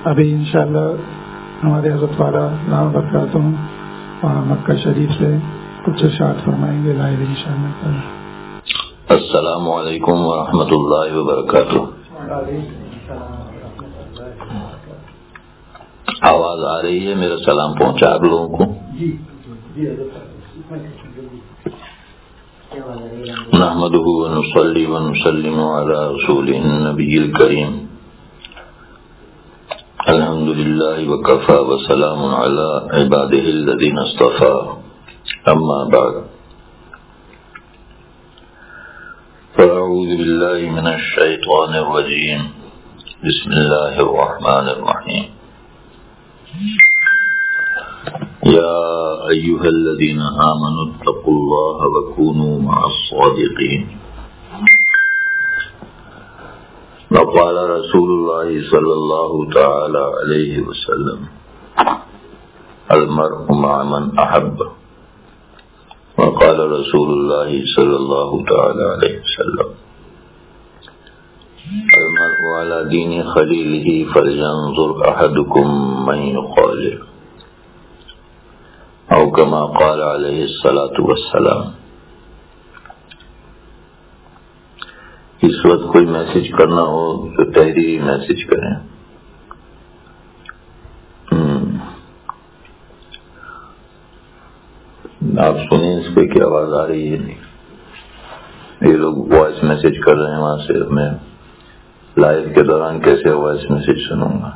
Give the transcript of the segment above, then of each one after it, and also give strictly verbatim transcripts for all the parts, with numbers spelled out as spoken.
ابھی انشاءاللہ ہمارے حضرت والا دامت برکاتہ وہاں مکہ شریف سے کچھ ارشاد فرمائیں گے لائیو انشاءاللہ. السلام علیکم ورحمۃ اللہ وبرکاتہ. آواز آ رہی ہے؟ میرا سلام پہنچا آپ لوگوں کو. نحمده ونصلي ونسلم على رسوله النبي الكريم. الحمد لله وكفى وسلام على عباده الذين اصطفى. أما بعد، فأعوذ بالله من الشيطان الرجيم. بسم الله الرحمن الرحيم. يا أيها الذين آمنوا اتقوا الله وكونوا مع الصادقين. وقال رسول الله صلى الله تعالى عليه وسلم: المرء مع من أحب. وقال رسول الله صلى الله تعالى عليه وسلم: المرء على دين خليله فلينظر أحدكم من يخالل. او كما قال علیہ الصلاۃ والسلام. اس وقت کوئی میسج کرنا ہو تو تحریری میسج کریں. آپ سنیں اس پہ کی آواز آ رہی ہے؟ نہیں. یہ لوگ وائس میسج کر رہے ہیں وہاں سے. میں لائیو کے دوران کیسے وائس میسج سنوں گا؟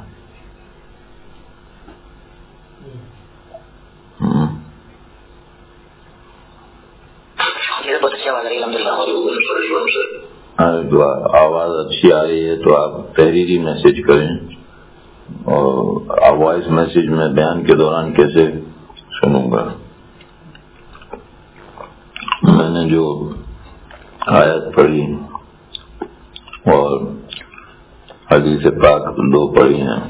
آواز اچھی آ رہی ہے تو آپ تحریری میسج کریں. اور وائس میسج میں بیان کے دوران کیسے سنوں گا؟ میں نے جو آیت پڑھی اور حدیث پاک دو پڑھی ہیں،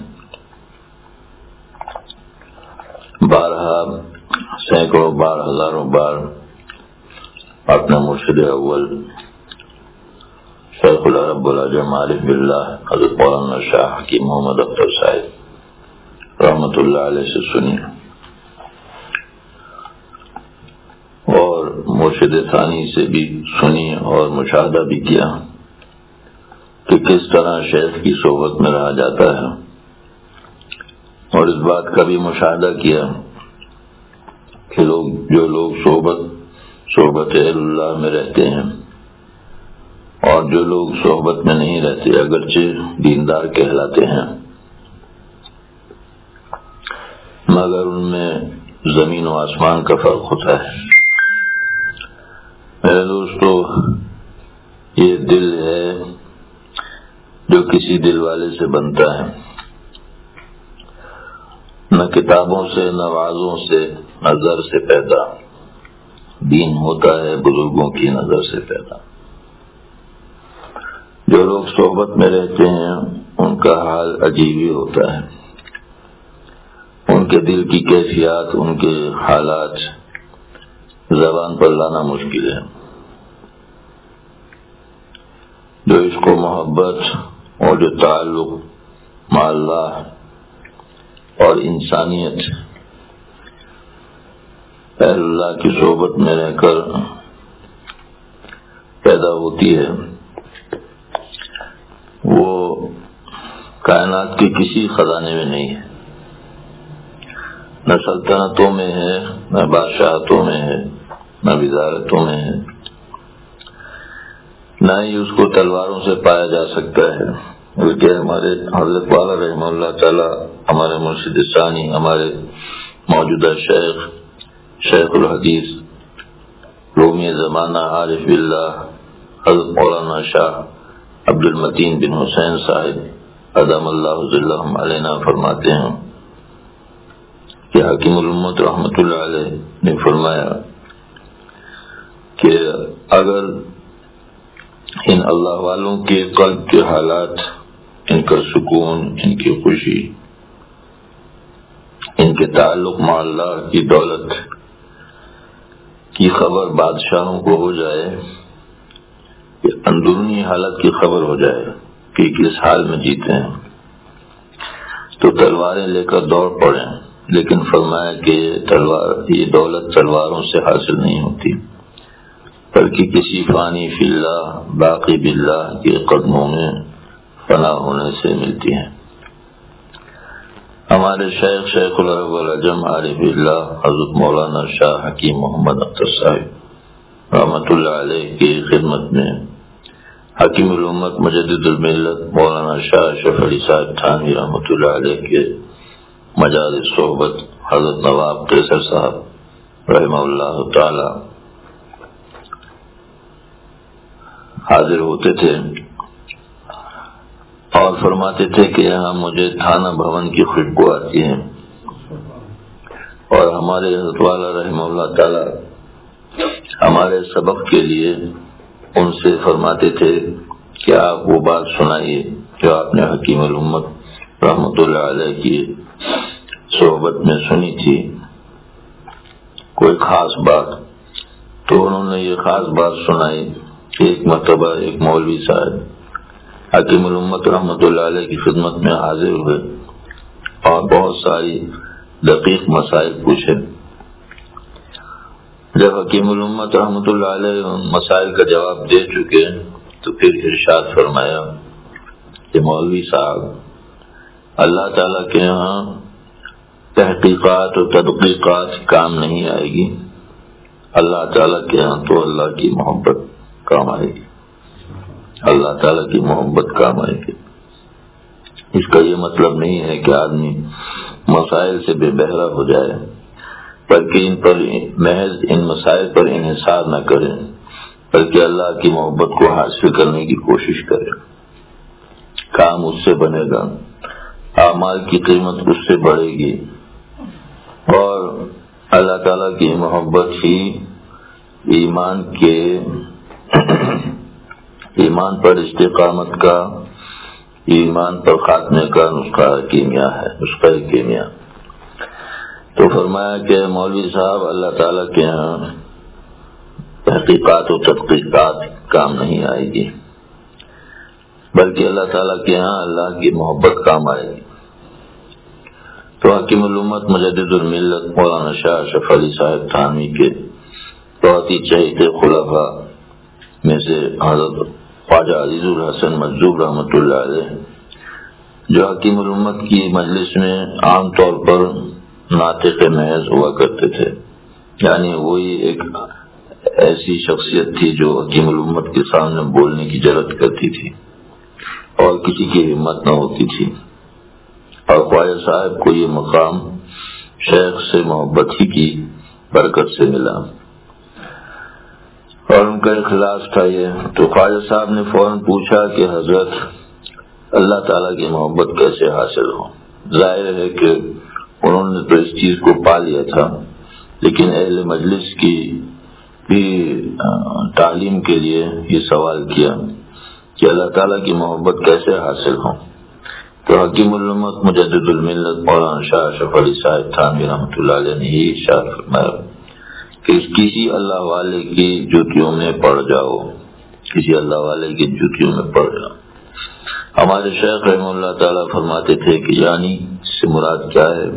بارہا سینکڑوں بار ہزاروں بار اپنے مرشد اول شیخ العرب العجم عارف باللہ حضرت مولانا شاہ حکیم محمد اختر صاحب رحمۃ اللہ علیہ سے سنی، اور مرشد ثانی سے بھی سنی اور مشاہدہ بھی کیا کہ کس طرح شیخ کی صحبت میں رہا جاتا ہے. اور اس بات کا بھی مشاہدہ کیا کہ لوگ جو لوگ صحبت صحبت اللہ میں رہتے ہیں اور جو لوگ صحبت میں نہیں رہتے اگرچہ دیندار کہلاتے ہیں، مگر ان میں زمین و آسمان کا فرق ہوتا ہے. میرے دوستو، یہ دل ہے جو کسی دل والے سے بنتا ہے، نہ کتابوں سے، نہ وعظوں سے، نہ زر سے پیدا. دین ہوتا ہے بزرگوں کی نظر سے پیدا. جو لوگ صحبت میں رہتے ہیں ان کا حال عجیب ہی ہوتا ہے. ان کے دل کی کیفیات، ان کے حالات زبان پر لانا مشکل ہے. جو عشق و محبت اور جو تعلق مع اللہ اور انسانیت اہل اللہ کی صحبت میں رہ کر پیدا ہوتی ہے، وہ کائنات کے کسی خزانے میں نہیں ہے. نہ سلطنتوں میں ہے، نہ بادشاہتوں میں ہے، نہ وزارتوں میں ہے، نہ ہی اس کو تلواروں سے پایا جا سکتا ہے. بلکہ ہمارے حضرت والا رحمہ اللہ تعالی، ہمارے مرشد ثانی، ہمارے موجودہ شیخ شیخ الحدیث رومی زمانہ عارف باللہ حضرت مولانا شاہ عبد المتین بن حسین صاحب ادم اللہ ظلہم علینا فرماتے ہیں کہ حکیم الامت رحمۃ اللہ علیہ نے فرمایا کہ اگر ان اللہ والوں کے قلب کے حالات، ان کا سکون، ان کی خوشی، ان کے تعلق مع اللہ کی دولت کی خبر بادشاہوں کو ہو جائے، کہ اندرونی حالت کی خبر ہو جائے کہ کس حال میں جیتے ہیں، تو تلواریں لے کر دوڑ پڑے، لیکن فرمایا کہ یہ تلوار یہ دولت تلواروں سے حاصل نہیں ہوتی، بلکہ کسی فانی فی اللہ باقی باللہ کے قدموں میں فنا ہونے سے ملتی ہیں۔ ہمارے شیخ شیخ العرب والعجم عارف اللہ حضرت مولانا شاہ حکیم محمد اختر صاحب رحمۃ اللہ علیہ کی خدمت میں حکیم الامت مجدد الملت مولانا شاہ اشرف علی صاحب تھانوی رحمۃ اللہ علیہ کے مجالس صحبت حضرت نواب قیصر صاحب رحمہ اللہ تعالی حاضر ہوتے تھے اور فرماتے تھے کہ یہاں مجھے تھانہ بھون کی خوشبو آتی ہے، اور ہمارے حضرت والا رحمہ اللہ تعالی ہمارے سبق کے لیے ان سے فرماتے تھے کہ آپ وہ بات سنائیے جو آپ نے حکیم الامت رحمۃ اللہ علیہ کی صحبت میں سنی تھی، کوئی خاص بات۔ تو انہوں نے یہ خاص بات سنائی کہ ایک مرتبہ ایک مولوی صاحب حکیم الامت رحمۃ اللہ علیہ کی خدمت میں حاضر ہوئے اور بہت ساری دقیق مسائل پوچھے۔ جب حکیم الامت رحمۃ اللہ علیہ مسائل کا جواب دے چکے تو پھر ارشاد فرمایا کہ مولوی صاحب، اللہ تعالیٰ کے یہاں تحقیقات اور تدقیقات کام نہیں آئے گی، اللہ تعالیٰ کے یہاں تو اللہ کی محبت کام آئے گی، اللہ تعالیٰ کی محبت کام آئے گی۔ اس کا یہ مطلب نہیں ہے کہ آدمی مسائل سے بے بہرا ہو جائے، بلکہ ان پر محض ان مسائل پر انحصار نہ کرے، بلکہ اللہ کی محبت کو حاصل کرنے کی کوشش کرے۔ کام اس سے بنے گا، اعمال کی قیمت اس سے بڑھے گی، اور اللہ تعالیٰ کی محبت ہی ایمان کے ایمان پر استقامت کا، ایمان پر خاتمے کا نسخہ کیمیا ہے، نسخہ کیمیا۔ تو فرمایا کہ مولوی صاحب، اللہ تعالیٰ کے یہاں تحقیقات و تدقیقات کام نہیں آئے گی، بلکہ اللہ تعالیٰ کے یہاں اللہ کی محبت کام آئے گی۔ تو حکیم الامت مجدد الملت مولانا شاہ اشرف علی صاحب تھانوی کے بہت ہی چہیتے خلفاء میں سے حضرت خواجہ عزیز الحسن مجذوب رحمۃ اللہ علیہ، جو حکیم الامت کی مجلس میں عام طور پر ناطق محض ہوا کرتے تھے، یعنی وہی ایک ایسی شخصیت تھی جو حکیم الامت کے سامنے بولنے کی جرأت کرتی تھی اور کسی کی ہمت نہ ہوتی تھی، اور خواجہ صاحب کو یہ مقام شیخ سے محبت ہی کی برکت سے ملا اور ان کا اخلاص تھا یہ۔ تو خواجہ صاحب نے فوراً پوچھا کہ حضرت، اللہ تعالیٰ کی محبت کیسے حاصل ہو؟ ظاہر ہے کہ انہوں نے تو اس چیز کو پا لیا تھا، لیکن اہل مجلس کی بھی تعلیم کے لیے یہ سوال کیا کہ اللہ تعالیٰ کی محبت کیسے حاصل ہو؟ تو حکیم الامت مجدد الملت مولانا شاہ اشرف علی صاحب تھانوی رحمۃ اللہ علیہ نے یہ ارشاد فرمایا کہ کسی اللہ والے کی جوتیوں میں پڑ جاؤ، کسی اللہ والے کی جوتیوں میں پڑ جاؤ۔ ہمارے شیخ رحمہ اللہ تعالیٰ فرماتے تھے کہ یعنی اس سے مراد کیا ہے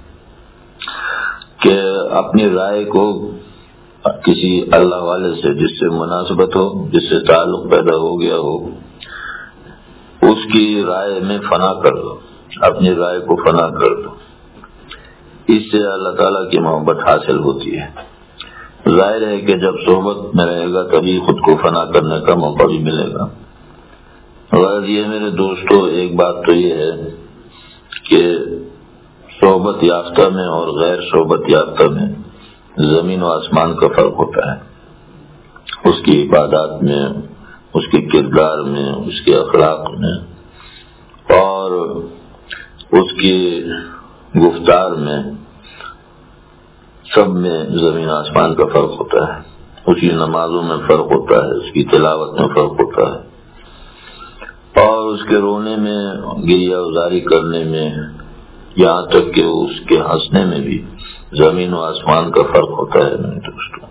کہ اپنی رائے کو کسی اللہ والے سے جس سے مناسبت ہو، جس سے تعلق پیدا ہو گیا ہو، اس کی رائے میں فنا کر دو، اپنی رائے کو فنا کر دو، اس سے اللہ تعالیٰ کی محبت حاصل ہوتی ہے۔ ظاہر ہے کہ جب صحبت میں رہے گا تبھی خود کو فنا کرنے کا موقع بھی ملے گا۔ غرض یہ میرے دوستو، ایک بات تو یہ ہے کہ صحبت یافتہ میں اور غیر صحبت یافتہ میں زمین و آسمان کا فرق ہوتا ہے، اس کی عبادات میں، اس کے کردار میں، اس کے اخلاق میں اور اس کی گفتار میں، سب میں زمین آسمان کا فرق ہوتا ہے۔ اس کی نمازوں میں فرق ہوتا ہے، اس کی تلاوت میں فرق ہوتا ہے، اور اس کے رونے میں، گریہ ازاری کرنے میں، یہاں تک کہ اس کے ہنسنے میں بھی زمین و آسمان کا فرق ہوتا ہے۔ میرے دوستوں،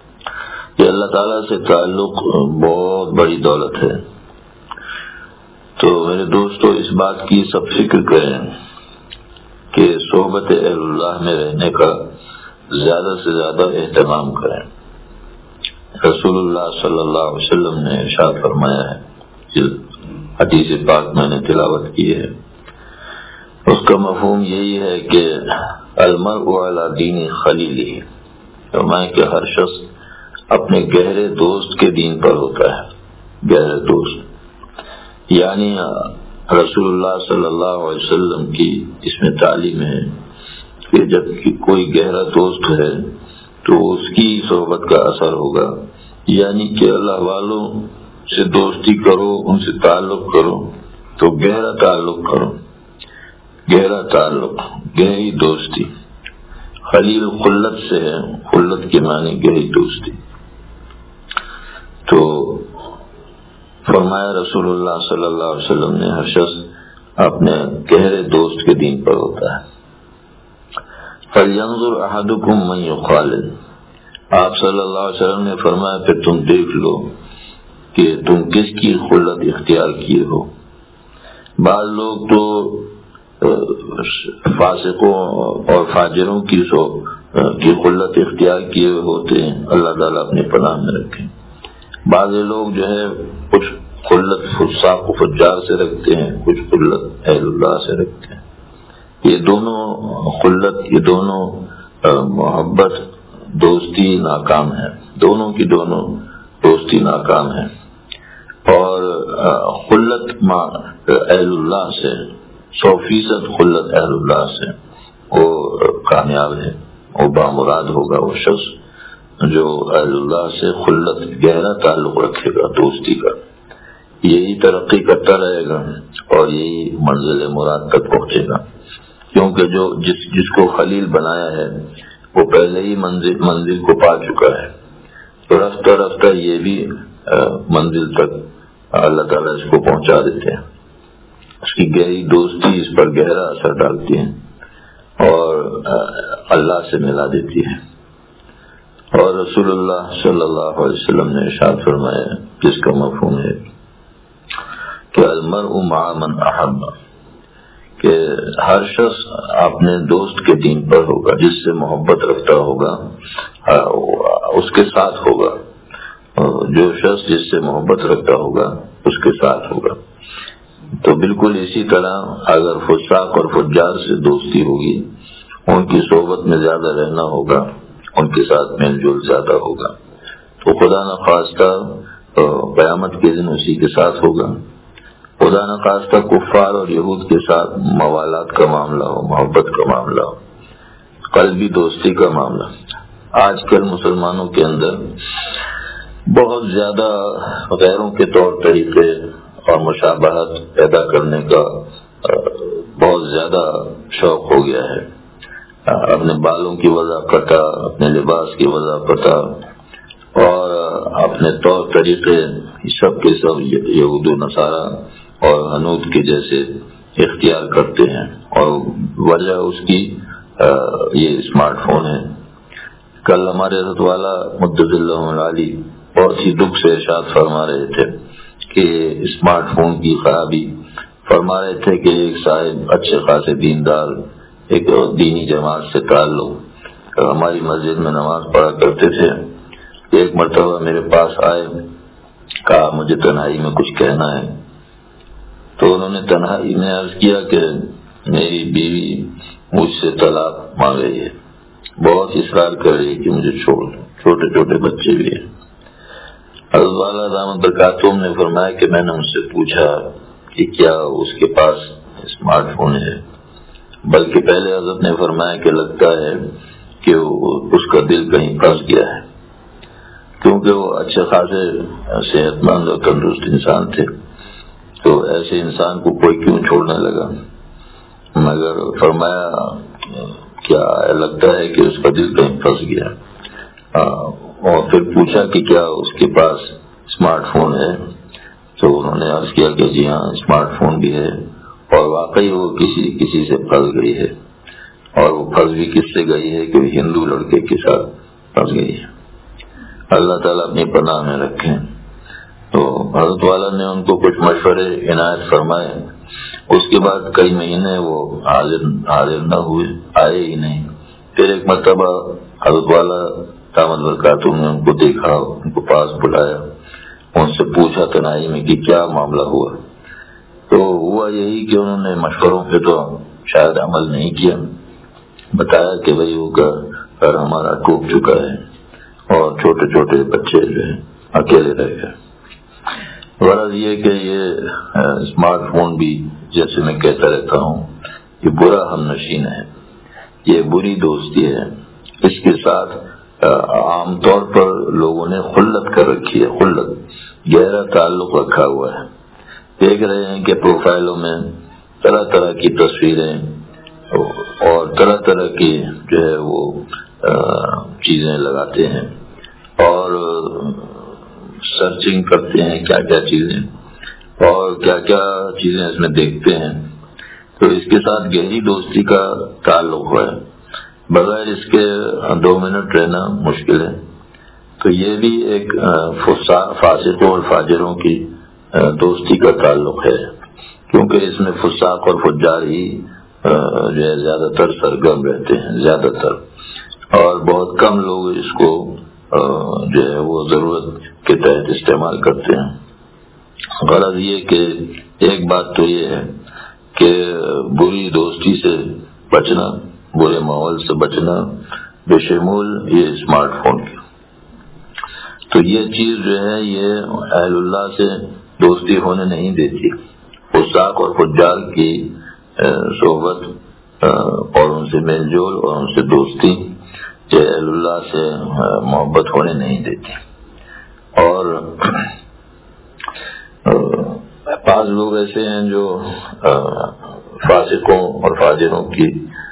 یہ اللہ تعالیٰ سے تعلق بہت بڑی دولت ہے، تو میرے دوستو اس بات کی سب فکر کریں کہ صحبت اہل اللہ میں رہنے کا زیادہ سے زیادہ اہتمام کریں۔ رسول اللہ صلی اللہ علیہ وسلم نے ارشاد فرمایا ہے، جس حدیث پاک میں نے تلاوت کی ہے، اس کا مفہوم یہی ہے کہ المرء علی دین خلیلہ، فرمایا کہ ہر شخص اپنے گہرے دوست کے دین پر ہوتا ہے۔ گہرے دوست یعنی رسول اللہ صلی اللہ علیہ وسلم کی اس میں تعلیم ہے کہ جب کوئی گہرا دوست ہے تو اس کی صحبت کا اثر ہوگا، یعنی کہ اللہ والوں سے دوستی کرو، ان سے تعلق کرو تو گہرا تعلق کرو، گہرا تعلق، گہری دوستی۔ خلیل خلت سے ہے، خلت کے معنی گہری دوستی۔ تو فرمایا رسول اللہ صلی اللہ علیہ وسلم نے ہر شخص اپنے گہرے دوست کے دین پر ہوتا ہے۔ فَلْيَنْظُرْ أَحَدُكُمْ مَنْ يُخَالِلُ، آپ صلی اللہ علیہ وسلم نے فرمایا پھر تم دیکھ لو کہ تم کس کی خلت اختیار کیے ہو۔ بعض لوگ تو فاسقوں اور فاجروں کی سو کی خلت اختیار کیے ہوئے ہوتے ہیں، اللہ تعالیٰ اپنے پناہ میں رکھیں۔ بعض لوگ جو ہے کچھ خلت فساق و فجار سے رکھتے ہیں، کچھ خلت اہل اللہ سے رکھتے ہیں۔ یہ دونوں خلت، یہ دونوں محبت دوستی ناکام ہے، دونوں کی دونوں دوستی ناکام ہے۔ اور خلت اہل اللہ سے، سو فیصد خلت اہل اللہ سے وہ کامیاب ہے، وہ بامراد ہوگا وہ شخص جو اہل اللہ سے خلت گہرا تعلق رکھے گا، دوستی کا، یہی ترقی کرتا رہے گا اور یہی منزل مراد تک پہنچے گا، کیونکہ جو جس جس کو خلیل بنایا ہے وہ پہلے ہی منزل منزل کو پا چکا ہے، تو رفتہ رفتہ یہ بھی منزل تک اللہ تعالیٰ اس کو پہنچا دیتے ہیں۔ اس کی گہری دوستی اس پر گہرا اثر ڈالتی ہے اور اللہ سے ملا دیتی ہے۔ اور رسول اللہ صلی اللہ علیہ وسلم نے ارشاد فرمایا، جس کا مفہوم ہے کہ المرء مع من احب، کہ ہر شخص اپنے دوست کے دین پر ہوگا، جس سے محبت رکھتا ہوگا اس کے ساتھ ہوگا، جو شخص جس سے محبت رکھتا ہوگا اس کے ساتھ ہوگا۔ تو بالکل اسی طرح اگر فساق اور فجار سے دوستی ہوگی، ان کی صحبت میں زیادہ رہنا ہوگا، ان کے ساتھ میل جول زیادہ ہوگا، تو خدا نخواستہ قیامت کے دن اسی کے ساتھ ہوگا۔ خدا نخواستہ کفار اور یہود کے ساتھ موالات کا معاملہ ہو، محبت کا معاملہ ہو، قلبی دوستی کا معاملہ۔ آج کل مسلمانوں کے اندر بہت زیادہ غیروں کے طور طریقے اور مشابہت پیدا کرنے کا بہت زیادہ شوق ہو گیا ہے۔ اپنے بالوں کی وضاحت، اپنے لباس کی وضاحت اور اپنے طور طریقے سب کے سب یہود و نصارہ اور حنود کے جیسے اختیار کرتے ہیں، اور وجہ اس کی یہ اسمارٹ فون ہے۔ کل ہمارے حضرت والا مدد اللہ علی بہت ہی دکھ سے ارشاد فرما رہے تھے کہ اسمارٹ فون کی خرابی، فرما رہے تھے کہ ایک صاحب اچھے خاصے دیندار، ایک دینی جماعت سے تعلق، ہماری مسجد میں نماز پڑھا کرتے تھے، ایک مرتبہ میرے پاس آئے، کہا مجھے تنہائی میں کچھ کہنا ہے۔ تو انہوں نے تنہائی میں عرض کیا کہ میری بیوی مجھ سے طلاق مانگ رہی ہے، بہت اصرار کر رہی ہے کہ مجھے چھوڑ دو، چھوٹے چھوٹے بچے بھی ہیں۔ حضرت والا دامت برکاتہم نے فرمایا کہ میں نے ان سے پوچھا کہ کیا اس کے پاس اسمارٹ فون ہے، بلکہ پہلے حضرت نے فرمایا کہ لگتا ہے کہ اس کا دل کہیں پھنس گیا ہے، کیونکہ وہ اچھے خاصے صحت مند اور تندرست انسان تھے، تو ایسے انسان کو کوئی کیوں چھوڑنے لگا، مگر فرمایا کیا لگتا ہے کہ اس کا دل کہیں پھنس گیا۔ اور پھر پوچھا کہ کیا اس کے پاس اسمارٹ فون ہے، تو انہوں نے عرض کیا کہ جی ہاں اسمارٹ فون بھی ہے، اور واقعی وہ کسی کسی سے پھنس گئی ہے، اور وہ پھنس بھی کس سے گئی ہے کہ ہندو لڑکے کے ساتھ پھنس گئی ہے۔ اللہ تعالیٰ اپنی پناہ میں رکھیں۔ تو حضرت والا نے ان کو کچھ مشورے عنایت فرمائے. اس کے بعد کئی مہینے وہ حاضر حاضر نہ ہوئے، آئے ہی نہیں. پھر ایک مرتبہ حضرت والا دامت برکاتہ نے ان کو دیکھا، ان کو پاس بلایا، ان سے پوچھا تنہائی میں کہ کیا معاملہ ہوا. تو ہوا یہی کہ انہوں نے مشوروں پہ تو شاید عمل نہیں کیا. بتایا کہ بھائی وہ گھر ہمارا ٹوٹ چکا ہے اور چھوٹے چھوٹے بچے جو ہیں اکیلے رہ گئے. غرض یہ کہ یہ اسمارٹ فون بھی جیسے میں کہتا رہتا ہوں یہ برا ہم نشین ہے، یہ بری دوستی ہے. اس کے ساتھ عام طور پر لوگوں نے خلت کر رکھی ہے، خلت گہرا تعلق رکھا ہوا ہے. دیکھ رہے ہیں کہ پروفائلوں میں طرح طرح کی تصویریں اور طرح طرح کی جو ہے وہ چیزیں لگاتے ہیں اور سرچنگ کرتے ہیں کیا کیا چیزیں اور کیا کیا چیزیں اس میں دیکھتے ہیں. تو اس کے ساتھ گہری دوستی کا تعلق ہے، بغیر اس کے دو منٹ رہنا مشکل ہے. تو یہ بھی ایک فاسقوں اور فاجروں کی دوستی کا تعلق ہے، کیونکہ اس میں فساق اور فجار ہی جو ہے زیادہ تر سرگرم رہتے ہیں زیادہ تر، اور بہت کم لوگ اس کو جو ہے وہ ضرورت کے تحت استعمال کرتے ہیں. غرض یہ کہ ایک بات تو یہ ہے کہ بری دوستی سے بچنا، برے ماحول سے بچنا بشمول یہ اسمارٹ فون کی. تو یہ چیز جو ہے یہ اہل اللہ سے دوستی ہونے نہیں دیتی. فساق اور فجار کی صحبت اور ان سے میل جول اور ان سے دوستی جو اہل اللہ سے محبت ہونے نہیں دیتی. اور بعض لوگ ایسے ہیں جو فاسقوں اور فاجروں کی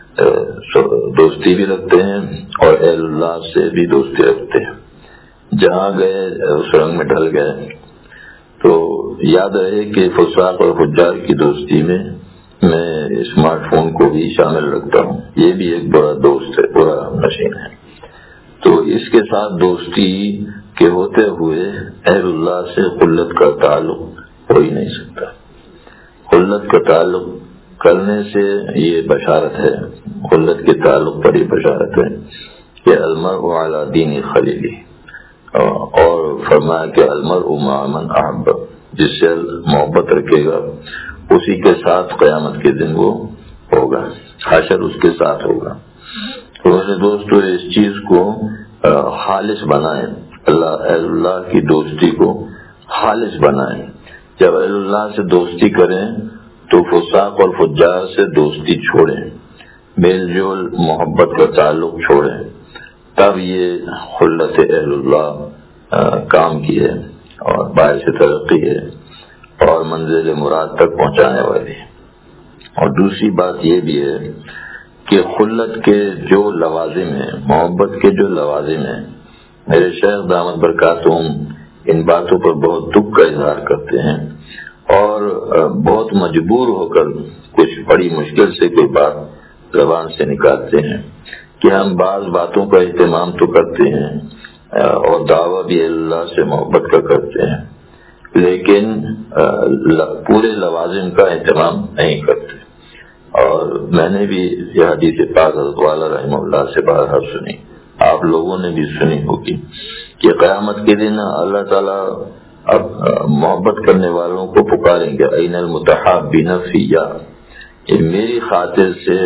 دوستی بھی رکھتے ہیں اور اہل اللہ سے بھی دوستی رکھتے ہیں. جہاں گئے اس رنگ میں ڈھل گئے. تو یاد رہے کہ فساق اور فجار کی دوستی میں میں اسمارٹ فون کو بھی شامل رکھتا ہوں. یہ بھی ایک بڑا دوست ہے، بڑا نشین ہے. تو اس کے ساتھ دوستی کے ہوتے ہوئے اہل اللہ سے خلت کا تعلق ہو ہی نہیں سکتا. خلت کا تعلق کرنے سے یہ بشارت ہے، خلت کے تعلق پر یہ بشارت ہے کہ المرء علی دین خلیلہ، اور فرمایا کہ المرء مع من احب، جس سے محبت رکھے گا اسی کے ساتھ قیامت کے دن وہ ہوگا، حشر اس کے ساتھ ہوگا. تو میرے دوستو اس چیز کو خالص بنائیں، اللہ اہل اللہ کی دوستی کو خالص بنائیں. جب اہل اللہ سے دوستی کریں تو فساق اور فجار سے دوستی چھوڑیں، میل جول محبت کا تعلق چھوڑیں. تب یہ خلت اہل اللہ کام کی ہے اور باعث ترقی ہے اور منزل مراد تک پہنچانے والی ہے. اور دوسری بات یہ بھی ہے کہ خلت کے جو لوازم ہیں، محبت کے جو لوازم ہیں، میرے شیخ دامت برکاتہم ان باتوں پر بہت دکھ کا اظہار کرتے ہیں اور بہت مجبور ہو کر کچھ بڑی مشکل سے کوئی بات زبان سے نکالتے ہیں کہ ہم بعض باتوں کا اہتمام تو کرتے ہیں اور دعویٰ بھی اللہ سے محبت کا کرتے ہیں، لیکن پورے لوازم کا اہتمام نہیں کرتے. اور میں نے بھی یہ حدیث پاک حضرت والا رحمہ اللہ سے بارہا سنی، آپ لوگوں نے بھی سنی ہوگی کہ قیامت کے دن اللہ تعالیٰ اب محبت کرنے والوں کو پکاریں گے، این المتحابین فیّا، میری خاطر سے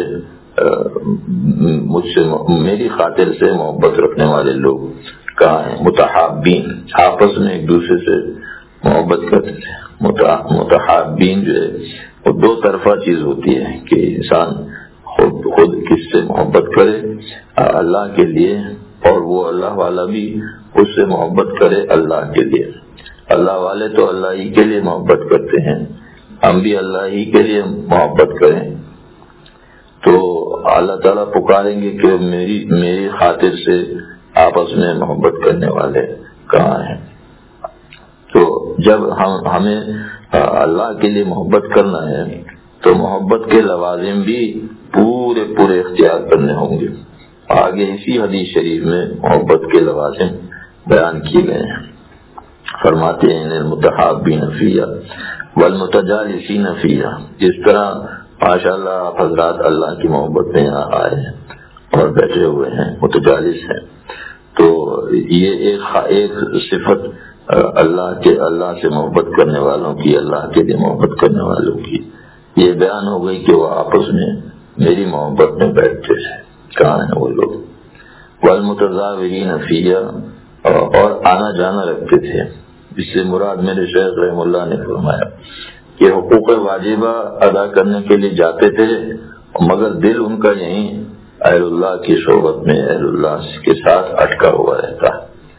مجھ سے میری خاطر سے محبت رکھنے والے لوگ کہاں ہیں؟ متحابین، آپس میں ایک دوسرے سے محبت کرتے تھے. متحابین جو ہے وہ دو طرفہ چیز ہوتی ہے کہ انسان خود خود کس سے محبت کرے اللہ کے لیے، اور وہ اللہ والا بھی اس سے محبت کرے اللہ کے لیے. اللہ والے تو اللہ ہی کے لیے محبت کرتے ہیں، ہم بھی اللہ ہی کے لیے محبت کریں. تو اللہ تعالیٰ پکاریں گے کہ میری میری خاطر سے آپس میں محبت کرنے والے کہاں ہیں؟ تو جب ہم ہمیں اللہ کے لیے محبت کرنا ہے تو محبت کے لوازم بھی پورے پورے اختیار کرنے ہوں گے. آگے اسی حدیث شریف میں محبت کے لوازم بیان کیے گئے ہیں. فرماتے ہیں المتحابین فیہ والمتجالسین فیہ، جس طرح ماشاء اللہ آپ حضرات اللہ کی محبت میں یہاں آئے ہیں اور بیٹھے ہوئے ہیں، متجالس ہیں، تو یہ ایک ایک صفت اللہ کے اللہ سے محبت کرنے والوں کی، اللہ کے لیے محبت کرنے والوں کی یہ بیان ہو گئی کہ وہ آپس میں میری محبت میں بیٹھتے تھے۔ کہاں ہیں وہ لوگ؟ والمتزاورین فیہ، اور آنا جانا رکھتے تھے۔ اس سے مراد میرے شیخ رحم اللہ نے فرمایا کہ حقوق واجبہ ادا کرنے کے لیے جاتے تھے مگر دل ان کا یہیں اہل اللہ کی صحبت میں، اہل اللہ کے ساتھ اٹکا ہوا رہتا۔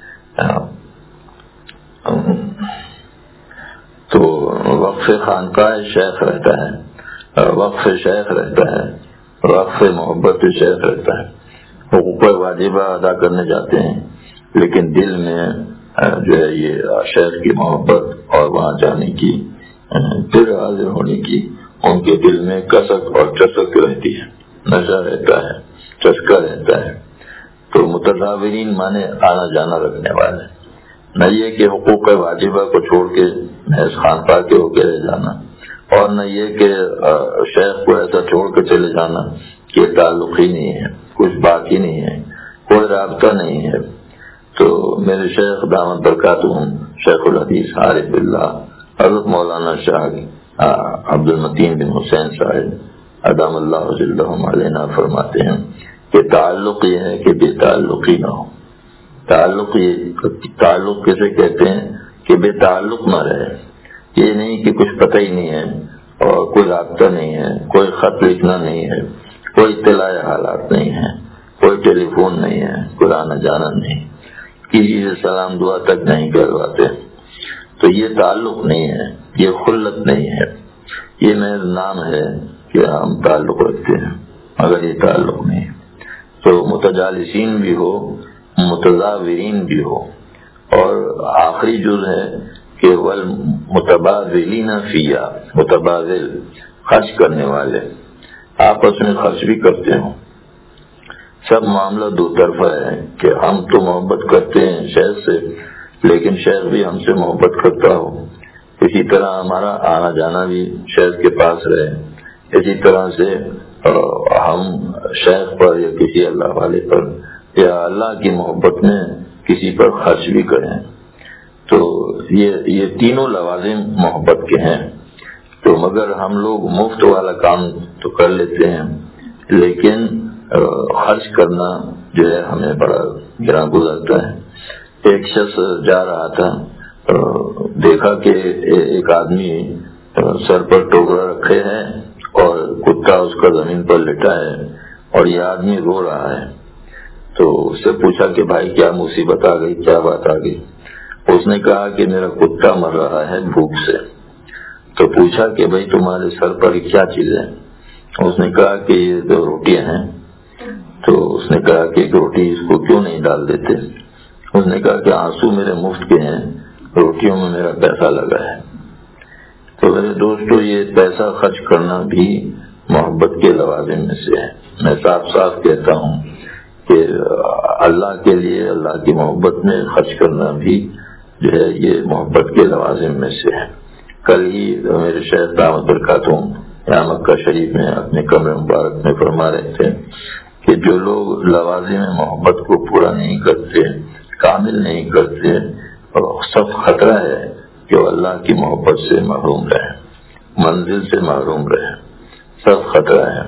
تو وقف خانقاہ شیخ رہتا ہے، وقف شیخ رہتا ہے، وقف محبت شیخ رہتا ہے۔ حقوق واجبہ ادا کرنے جاتے ہیں لیکن دل میں جو ہے یہ شیخ کی محبت اور وہاں جانے کی، پھر حاضر ہونے کی ان کے دل میں کسک اور چسک رہتی ہے، نشہ رہتا ہے، چسکا رہتا ہے۔ تو متزاورین مانے آنا جانا رکھنے والے، نہ یہ کہ حقوق واجبہ کو چھوڑ کے محض خانقاہ کے ہو کے رہ جانا، اور نہ یہ کہ شیخ کو ایسا چھوڑ کے چلے جانا کہ تعلق ہی نہیں ہے، کچھ بات ہی نہیں ہے، کوئی رابطہ نہیں ہے۔ تو میرے شیخ دامت برکاتہم شیخ الحدیث عارف اللہ حضرت مولانا شاہ عبد المتین بن حسین صاحب ادام اللہ ذلہم علینا فرماتے ہیں کہ تعلق یہ ہے کہ بے تعلقی نہ ہو۔ تعلق یہ تعلق کیسے کہتے ہیں کہ بے تعلق نہ رہے، یہ نہیں کہ کچھ پتہ ہی نہیں ہے اور کوئی رابطہ نہیں ہے، کوئی خط لکھنا نہیں ہے، کوئی اطلاع حالات نہیں ہے، کوئی ٹیلی فون نہیں ہے، کوئی آنا جانا نہیں، کسی سے سلام دعا تک نہیں کرواتے۔ تو یہ تعلق نہیں ہے، یہ خلت نہیں ہے، یہ محض نام ہے کہ ہم تعلق رکھتے ہیں مگر یہ تعلق نہیں ہے۔ تو متجالسین بھی ہو، متزاورین بھی ہو، اور آخری جز ہے کہ والمتبادلین فیہ، متبادل خرچ کرنے والے، آپس میں خرچ بھی کرتے ہوں۔ سب معاملہ دو طرفہ ہے کہ ہم تو محبت کرتے ہیں شیخ سے لیکن شیخ بھی ہم سے محبت کرتا ہو، اسی طرح ہمارا آنا جانا بھی شیخ کے پاس رہے، اسی طرح سے ہم شیخ پر یا کسی اللہ والے پر یا اللہ کی محبت میں کسی پر خرچ بھی کریں۔ تو یہ یہ تینوں لوازم محبت کے ہیں۔ تو مگر ہم لوگ مفت والا کام تو کر لیتے ہیں لیکن خرچ کرنا جو ہے ہمیں بڑا گراں گزرتا ہے۔ ایک شخص جا رہا تھا، دیکھا کہ ایک آدمی سر پر ٹوکرا رکھے ہے اور کتا اس کا زمین پر لٹا ہے اور یہ آدمی رو رہا ہے۔ تو اس سے پوچھا کہ بھائی کیا مصیبت آ گئی، کیا بات آ گئی؟ اس نے کہا کہ میرا کتا مر رہا ہے بھوک سے۔ تو پوچھا کہ بھائی تمہارے سر پر کیا چیز ہے؟ اس نے کہا کہ یہ دو روٹیاں ہیں۔ تو اس نے کہا کہ ایک روٹی اس کو کیوں نہیں ڈال دیتے؟ اس نے کہا کہ آنسو میرے مفت کے ہیں، روٹیوں میں میرا پیسہ لگا ہے۔ تو میرے دوستو یہ پیسہ خرچ کرنا بھی محبت کے لوازم میں سے ہے۔ میں صاف صاف کہتا ہوں کہ اللہ کے لیے، اللہ کی محبت میں خرچ کرنا بھی جو ہے یہ محبت کے لوازم میں سے ہے۔ کل ہی میرے شیخ دامت برکاتہم یہاں مکہ شریف میں اپنے کمرے مبارک میں فرما رہے تھے کہ جو لوگ لوازم محبت کو پورا نہیں کرتے، کامل نہیں کرتے، سخت خطرہ ہے کہ وہ اللہ کی محبت سے محروم رہے، منزل سے محروم رہے، سخت خطرہ ہے۔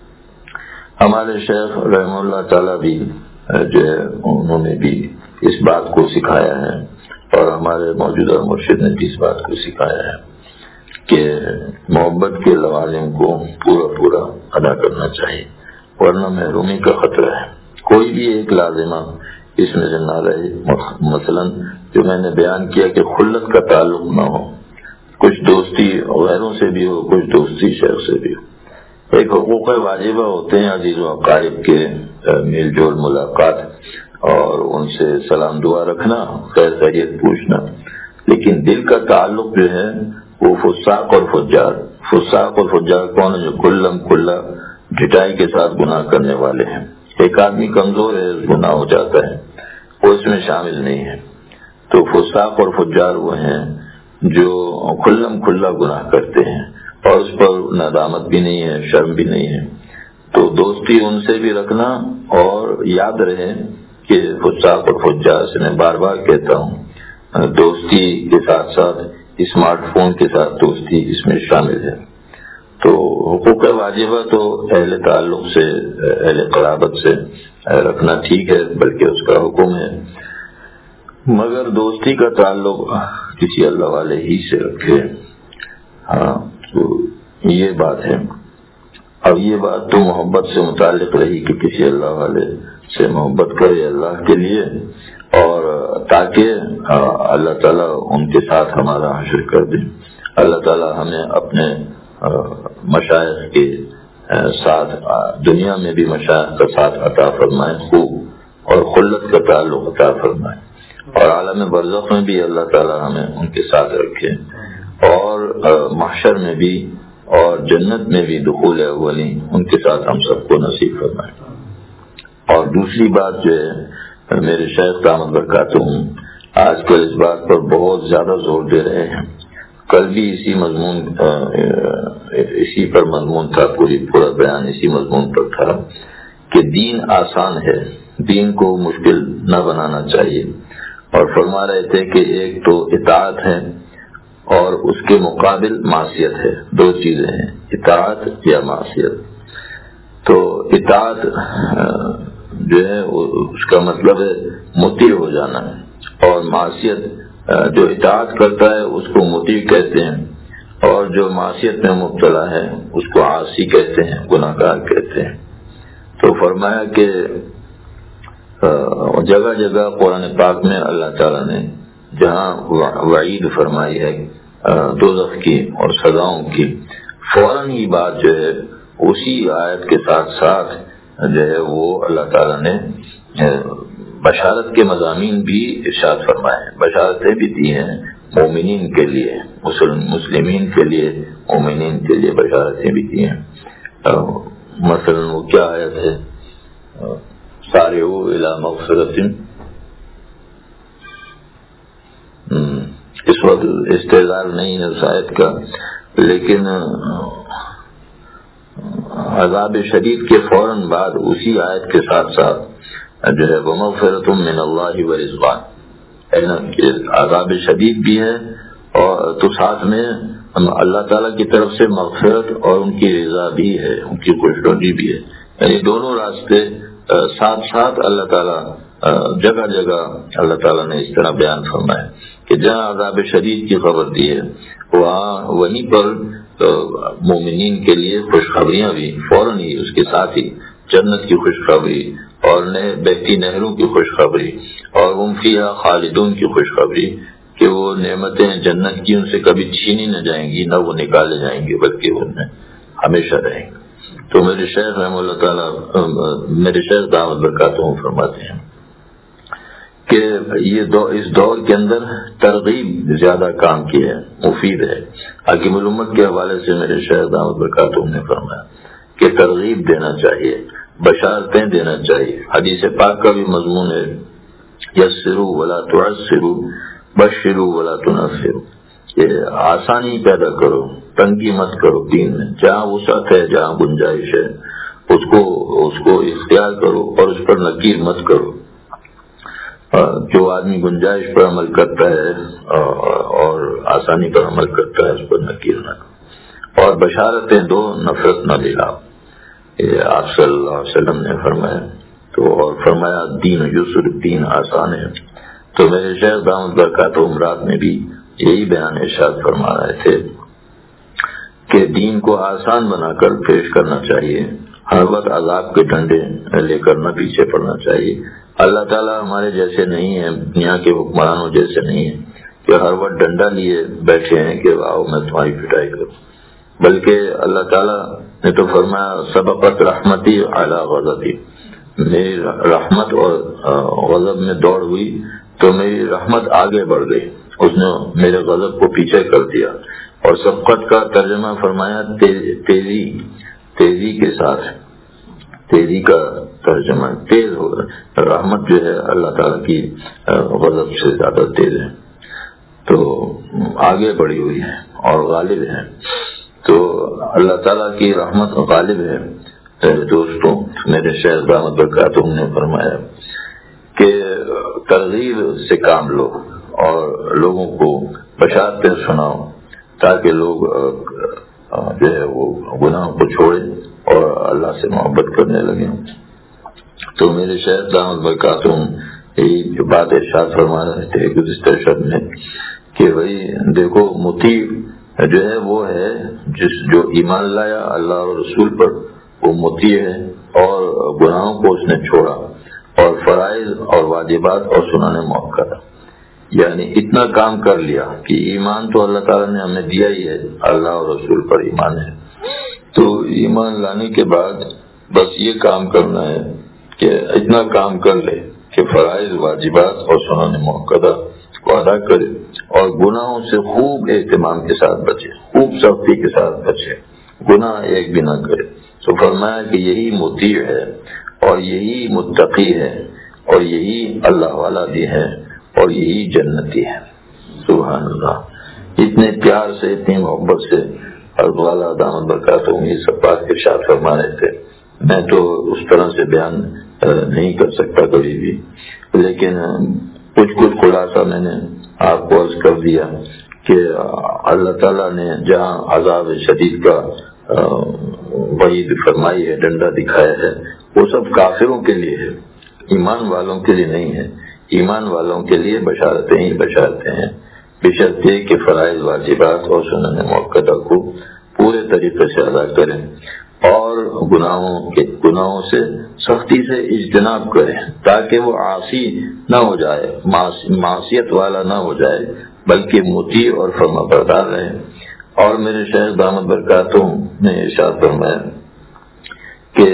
ہمارے شیخ رحمہ اللہ تعالیٰ بھی جو ہے انہوں نے بھی اس بات کو سکھایا ہے اور ہمارے موجودہ مرشد نے بھی اس بات کو سکھایا ہے کہ محبت کے لوازم کو پورا پورا ادا کرنا چاہیے ورنہ محرومی کا خطرہ ہے۔ کوئی بھی ایک لازمہ اس میں سے نہ رہے، مثلا جو میں نے بیان کیا کہ خلت کا تعلق نہ ہو، کچھ دوستی غیروں سے بھی ہو، کچھ دوستی شیخ سے بھی ہو۔ ایک حقوق واجبہ ہوتے ہیں عزیز و اقارب کے میل جول، ملاقات اور ان سے سلام دعا رکھنا، خیر خیریت پوچھنا، لیکن دل کا تعلق جو ہے وہ فساق اور فجار۔ فساق اور فجار کون ہے؟ جو کلم کلا ڈٹائی کے ساتھ گناہ کرنے والے ہیں۔ ایک آدمی کمزور ہے، گناہ ہو جاتا ہے، وہ اس میں شامل نہیں ہے۔ تو فساق اور فجار وہ ہیں جو کھلم کھلا گناہ کرتے ہیں اور اس پر ندامت بھی نہیں ہے، شرم بھی نہیں ہے. تو دوستی ان سے بھی رکھنا، اور یاد رہے کہ فساق اور فجار سے میں بار بار کہتا ہوں، دوستی کے ساتھ ساتھ اسمارٹ فون کے ساتھ دوستی اس میں شامل ہے. تو حقوق واجبہ تو اہل تعلق سے، اہل قرابت سے رکھنا ٹھیک ہے، بلکہ اس کا حکم ہے، مگر دوستی کا تعلق کسی اللہ والے ہی سے رکھے. ہاں تو یہ بات ہے. اب یہ بات تو محبت سے متعلق رہی کہ کسی اللہ والے سے محبت کرے اللہ کے لیے، اور تاکہ اللہ تعالیٰ ان کے ساتھ ہمارا حشر کر دے. اللہ تعالیٰ ہمیں اپنے مشائخ کے ساتھ دنیا میں بھی مشائخ کا ساتھ عطا فرمائے خوب، اور خلت کا تعلق عطا فرمائے، اور عالم برزخ میں بھی اللہ تعالیٰ ہمیں ان کے ساتھ رکھے، اور محشر میں بھی اور جنت میں بھی دخول اولی ان کے ساتھ ہم سب کو نصیب فرمائے. اور دوسری بات جو ہے، میرے شیخ دامت برکاتہم آج کل اس بات پر بہت زیادہ زور دے رہے ہیں. کل بھی اسی مضمون اسی پر مضمون تھا، پوری پورا بیان اسی مضمون پر تھا کہ دین آسان ہے، دین کو مشکل نہ بنانا چاہیے. اور فرما رہے تھے کہ ایک تو اطاعت ہے اور اس کے مقابل معصیت ہے. دو چیزیں ہیں، اطاعت یا معصیت. تو اطاعت جو ہے اس کا مطلب ہے مطیع ہو جانا، اور معصیت جو اطاعت کرتا ہے اس کو مطیع کہتے ہیں، اور جو معصیت میں مبتلا ہے اس کو عاصی کہتے ہیں، گناہ گار کہتے ہیں. تو فرمایا کہ جگہ جگہ قرآن پاک میں اللہ تعالیٰ نے جہاں وعید فرمائی ہے دوزخ کی اور سزاؤں کی، فوراً ہی بات جو ہے اسی آیت کے ساتھ ساتھ جو ہے وہ اللہ تعالیٰ نے بشارت کے مضامین بھی ارشاد فرمائے ہیں، بشارتیں بھی دی ہیں مومنین کے لیے، مسلمین کے لیے، مومنین کے لیے بشارتیں بھی دی ہیں. مثلا وہ کیا آیت ہے، سارعوا الی مغفرۃ. اس وقت استعار نہیں ہے اس آیت کا، لیکن عذاب شدید کے فوراً بعد اسی آیت کے ساتھ ساتھ جو ہے ومغفرۃ من اللہ ورضوان، عذاب شدید بھی ہے اور تو ساتھ میں اللہ تعالیٰ کی طرف سے مغفرت اور ان کی رضا بھی ہے، ان کی خوشنودی بھی ہے. یعنی دونوں راستے ساتھ ساتھ اللہ تعالیٰ جگہ جگہ اللہ تعالیٰ نے اس طرح بیان فرمایا کہ جہاں عذاب شدید کی خبر دی ہے وہاں وہیں پر مومنین کے لیے خوشخبریاں بھی فوراً ہی اس کے ساتھ ہی جنت کی خوشخبری اور نئے بہتی نہروں کی خوشخبری اور ہم فیہا خالدون کی خوشخبری کہ وہ نعمتیں جنت کی ان سے کبھی چھینی نہ جائیں گی، نہ وہ نکالے جائیں گے، بلکہ ان میں ہمیشہ رہیں گے. تو میرے شیخ رحمہ اللہ تعالیٰ میرے شیخ دامت برکاتہم فرماتے ہیں کہ یہ دو اس دور کے اندر ترغیب زیادہ کام کی ہے، مفید ہے. حاکم الامت کے حوالے سے میرے شیخ دامت برکاتہم نے فرمایا کہ ترغیب دینا چاہیے، بشارتیں دینا چاہیے. حدیث پاک کا بھی مضمون ہے یسروا ولا تعسروا بشروا ولا تنفروا، کہ آسانی پیدا کرو، تنگی مت کرو دین میں، جہاں وسعت ہے، جہاں گنجائش ہے اس کو اس کو اختیار کرو اور اس پر نکیر مت کرو. جو آدمی گنجائش پر عمل کرتا ہے اور آسانی پر عمل کرتا ہے اس پر نکیر نہ کرو، اور بشارتیں دو، نفرت نہ دلاؤ. یہ آپ صلی اللہ علیہ وسلم نے فرمایا. تو اور فرمایا دین یسر، دین آسان ہے. تو میرے شیخ دامت برکاتہم رات میں بھی یہی بیان ارشاد فرما رہے تھے کہ دین کو آسان بنا کر پیش کرنا چاہیے، ہر وقت عذاب کے ڈنڈے لے کر نہ پیچھے پڑنا چاہیے. اللہ تعالیٰ ہمارے جیسے نہیں ہیں، دنیا کے حکمرانوں جیسے نہیں ہیں کہ ہر وقت ڈنڈا لیے بیٹھے ہیں کہ آؤ میں تمہاری پٹائی کروں، بلکہ اللہ تعالیٰ نے تو فرمایا سبقت رحمتی اعلی غضبی، میری رحمت اور غضب میں دوڑ ہوئی تو میری رحمت آگے بڑھ گئی، اس نے میرے غضب کو پیچھے کر دیا. اور سبقت کا ترجمہ فرمایا تیزی تیزی کے ساتھ، تیزی کا ترجمہ تیز ہو رحمت جو ہے اللہ تعالیٰ کی غضب سے زیادہ تیز ہے، تو آگے بڑھی ہوئی ہے اور غالب ہے. تو اللہ تعالیٰ کی رحمت غالب ہے. دوستوں، میرے شیخ دامت برکاتہم نے فرمایا کہ ترغیب سے کام لو اور لوگوں کو بشارتیں سناؤ تاکہ لوگ جو ہے وہ گناہوں کو چھوڑیں اور اللہ سے محبت کرنے لگیں. تو میرے شیخ دامت برکاتہم یہی جو بات ارشاد فرما رہے تھے گزشتہ شب میں کہ بھائی دیکھو، مطیع جو ہے وہ ہے جس جو ایمان لایا اللہ اور رسول پر، وہ مطیع ہے اور گناہوں کو اس نے چھوڑا اور فرائض اور واجبات اور سنن مؤکدہ، یعنی اتنا کام کر لیا کہ ایمان تو اللہ تعالیٰ نے ہمیں دیا ہی ہے، اللہ اور رسول پر ایمان ہے. تو ایمان لانے کے بعد بس یہ کام کرنا ہے کہ اتنا کام کر لے کہ فرائض واجبات اور سنن مؤکدہ کو ادا کرے اور گناہوں سے خوب اہتمام کے ساتھ بچے، خوب سختی کے ساتھ بچے، گناہ ایک بھی نہ کرے. تو فرمایا کہ یہی مطیع ہے اور یہی متقی ہے اور یہی اللہ والا بھی ہے اور یہی جنتی ہے. سبحان اللہ. اتنے پیار سے، اتنی محبت سے حضرت والا دامت برکاتہم یہ سب بات ارشاد فرما رہے تھے. میں تو اس طرح سے بیان نہیں کر سکتا کبھی بھی، لیکن کچھ کچھ خلاصہ میں نے آپ کو عرض کر دیا کہ اللہ تعالیٰ نے جہاں عذاب شدید کا وعید فرمائی ہے، ڈنڈا دکھایا ہے، وہ سب کافروں کے لیے ہے، ایمان والوں کے لیے نہیں ہے. ایمان والوں کے لیے بشارتیں ہی بشارتیں ہیں، بشرط یہ کہ فرائض واجبات اور سنن مؤکدہ کو پورے طریقے سے ادا کریں اور گناہوں کے گناہوں سے سختی سے اجتناب کریں تاکہ وہ عاصی نہ ہو جائے، معصیت والا نہ ہو جائے، بلکہ مطیع اور فرمانبردار رہے. اور میرے شیخ دامت برکاتہم نے ارشاد فرمایا کہ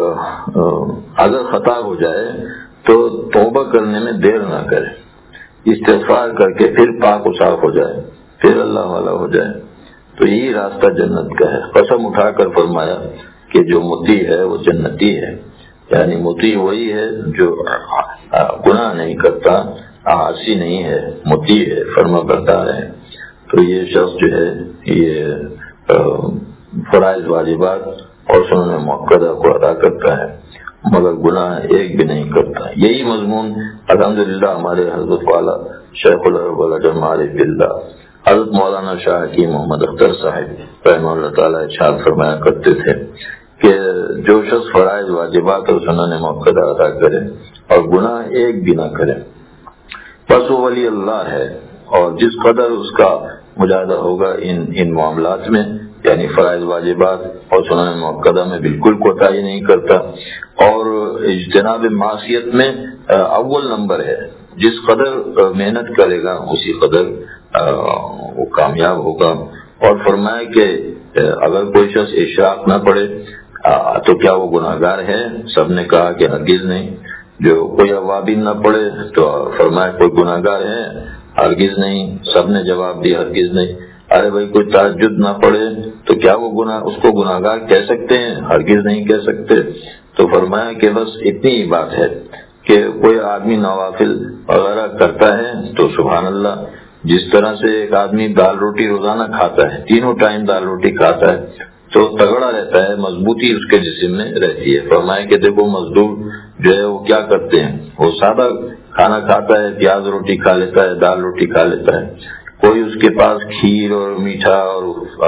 اگر خطا ہو جائے تو توبہ کرنے میں دیر نہ کرے، استغفار کر کے پھر پاک و صاف ہو جائے، پھر اللہ والا ہو جائے. تو یہی راستہ جنت کا ہے. قسم اٹھا کر فرمایا کہ جو مطیع ہے وہ جنتی ہے، یعنی مطیع وہی ہے جو گناہ نہیں کرتا، عاصی نہیں ہے، مطیع ہے، فرمانبردار ہے. تو یہ شخص جو ہے یہ فرائض واجبات اور سنن مؤکدہ کو ادا کرتا ہے مگر گناہ ایک بھی نہیں کرتا. یہی مضمون الحمدللہ ہمارے حضرت والا شیخ العرب عارف باللہ حضرت مولانا شاہ حکیم محمد اختر صاحب رحمہ اللہ تعالیٰ ارشاد فرمایا کرتے تھے کہ جو شخص فرائض واجبات اور سنن مؤکدہ ادا کرے اور گناہ ایک بھی نہ کرے بس وہ ولی اللہ ہے، اور جس قدر اس کا مجاہدہ ہوگا ان ان معاملات میں، یعنی فرائض واجبات اور سنن مؤکدہ میں بالکل کوتاہی نہیں کرتا، اور اجتناب معصیت میں اول نمبر ہے. جس قدر محنت کرے گا اسی قدر وہ کامیاب ہوگا. اور فرمایا کہ اگر کوئی شخص اشراق نہ پڑے تو کیا وہ گناہگار ہے؟ سب نے کہا کہ ہرگز نہیں. جو کوئی اوابین نہ پڑے تو فرمایا کوئی گناہگار ہے؟ ہرگز نہیں. سب نے جواب دیا ہرگز نہیں. ارے بھائی کوئی تہجد نہ پڑے تو کیا وہ گناہ اس کو گناہگار کہہ سکتے ہیں؟ ہرگز نہیں کہہ سکتے. تو فرمایا کہ بس اتنی ہی بات ہے کہ کوئی آدمی نوافل وغیرہ کرتا ہے تو سبحان اللہ، جس طرح سے ایک آدمی دال روٹی روزانہ کھاتا ہے، تینوں ٹائم دال روٹی کھاتا ہے تو تگڑا رہتا ہے، مضبوطی اس کے جسم میں رہتی ہے. فرمایا کہ دیکھو مزدور جو ہے وہ کیا کرتے ہیں، وہ سادہ کھانا کھاتا ہے، پیاز روٹی کھا لیتا ہے، دال روٹی کھا لیتا ہے. کوئی اس کے پاس کھیر اور میٹھا اور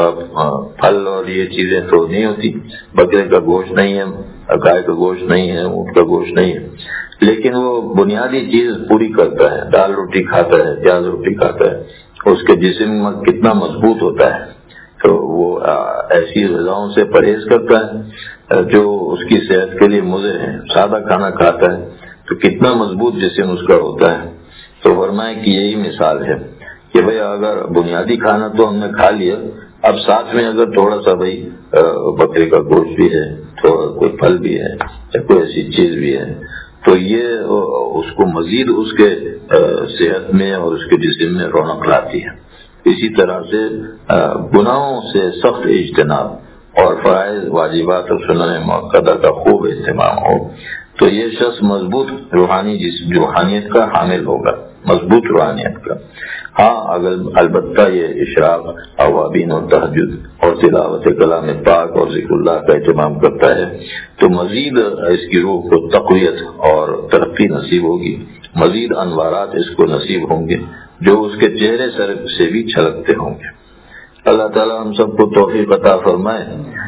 پھل اور یہ چیزیں تو نہیں ہوتی. بکرے کا گوشت نہیں ہے، گائے کا گوشت نہیں ہے، اونٹ کا گوشت نہیں ہے، لیکن وہ بنیادی چیز پوری کرتا ہے، دال روٹی کھاتا ہے، پیاز روٹی کھاتا ہے. اس کے جسم کتنا مضبوط ہوتا ہے. تو وہ ایسی غذاؤں سے پرہیز کرتا ہے جو اس کی صحت کے لیے مضر ہیں. سادہ کھانا کھاتا ہے تو کتنا مضبوط جسم اس کا ہوتا ہے. تو فرمائے کہ یہی مثال ہے کہ بھئی اگر بنیادی کھانا تو ہم نے کھا لیا، اب ساتھ میں اگر تھوڑا سا بھئی بکرے کا گوشت بھی ہے، تھوڑا کوئی پھل بھی ہے یا کوئی ایسی چیز بھی ہے تو یہ اس کو مزید اس کے صحت میں اور اس کے جسم میں رونق لاتی ہے. اسی طرح سے گناہوں سے سخت اجتناب اور فرائض واجبات اور سنن مؤکدہ کا خوب اہتمام ہو تو یہ شخص مضبوط روحانی جس روحانیت کا حامل ہوگا، مضبوط روحانیت کا۔ ہاں اگر البتہ یہ اشراق، اوابین اور تہجد اور تلاوت کلام پاک اور ذکر اللہ کا اہتمام کرتا ہے تو مزید اس کی روح کو تقویت اور ترقی نصیب ہوگی، مزید انوارات اس کو نصیب ہوں گے جو اس کے چہرے سر سے بھی چھلکتے ہوں گے۔ اللہ تعالی ہم سب کو توفیق عطا فرمائے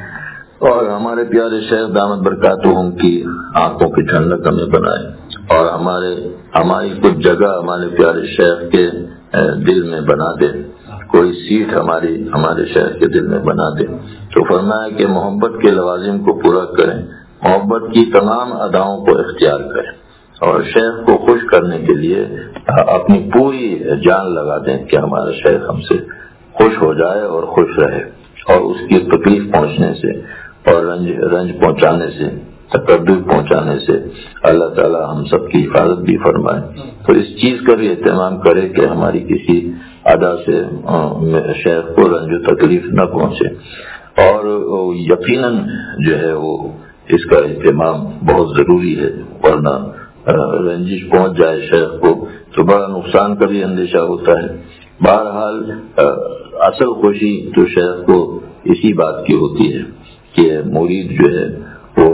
اور ہمارے پیارے شیخ دامت برکاتہم کی آنکھوں کی ٹھنڈک ہمیں بنائے، اور ہمارے ہماری کچھ جگہ ہمارے پیارے شیخ کے دل میں بنا دے، کوئی سیٹ ہماری ہمارے شیخ کے دل میں بنا دے۔ تو فرمایا کہ محبت کے لوازم کو پورا کریں، محبت کی تمام اداؤں کو اختیار کریں اور شیخ کو خوش کرنے کے لیے اپنی پوری جان لگا دیں کہ ہمارا شیخ ہم سے خوش ہو جائے اور خوش رہے، اور اس کی تکلیف پہنچنے سے اور رنج رنج پہنچانے سے، تکبر پہنچانے سے اللہ تعالی ہم سب کی حفاظت بھی فرمائے۔ تو اس چیز کا بھی اہتمام کرے کہ ہماری کسی ادا سے شیخ کو رنج و تکلیف نہ پہنچے، اور یقیناً جو ہے وہ اس کا اہتمام بہت ضروری ہے، ورنہ رنجش پہنچ جائے شیخ کو تو بڑا نقصان کا بھی اندیشہ ہوتا ہے۔ بہرحال اصل خوشی تو شیخ کو اسی بات کی ہوتی ہے کہ مرید جو ہے وہ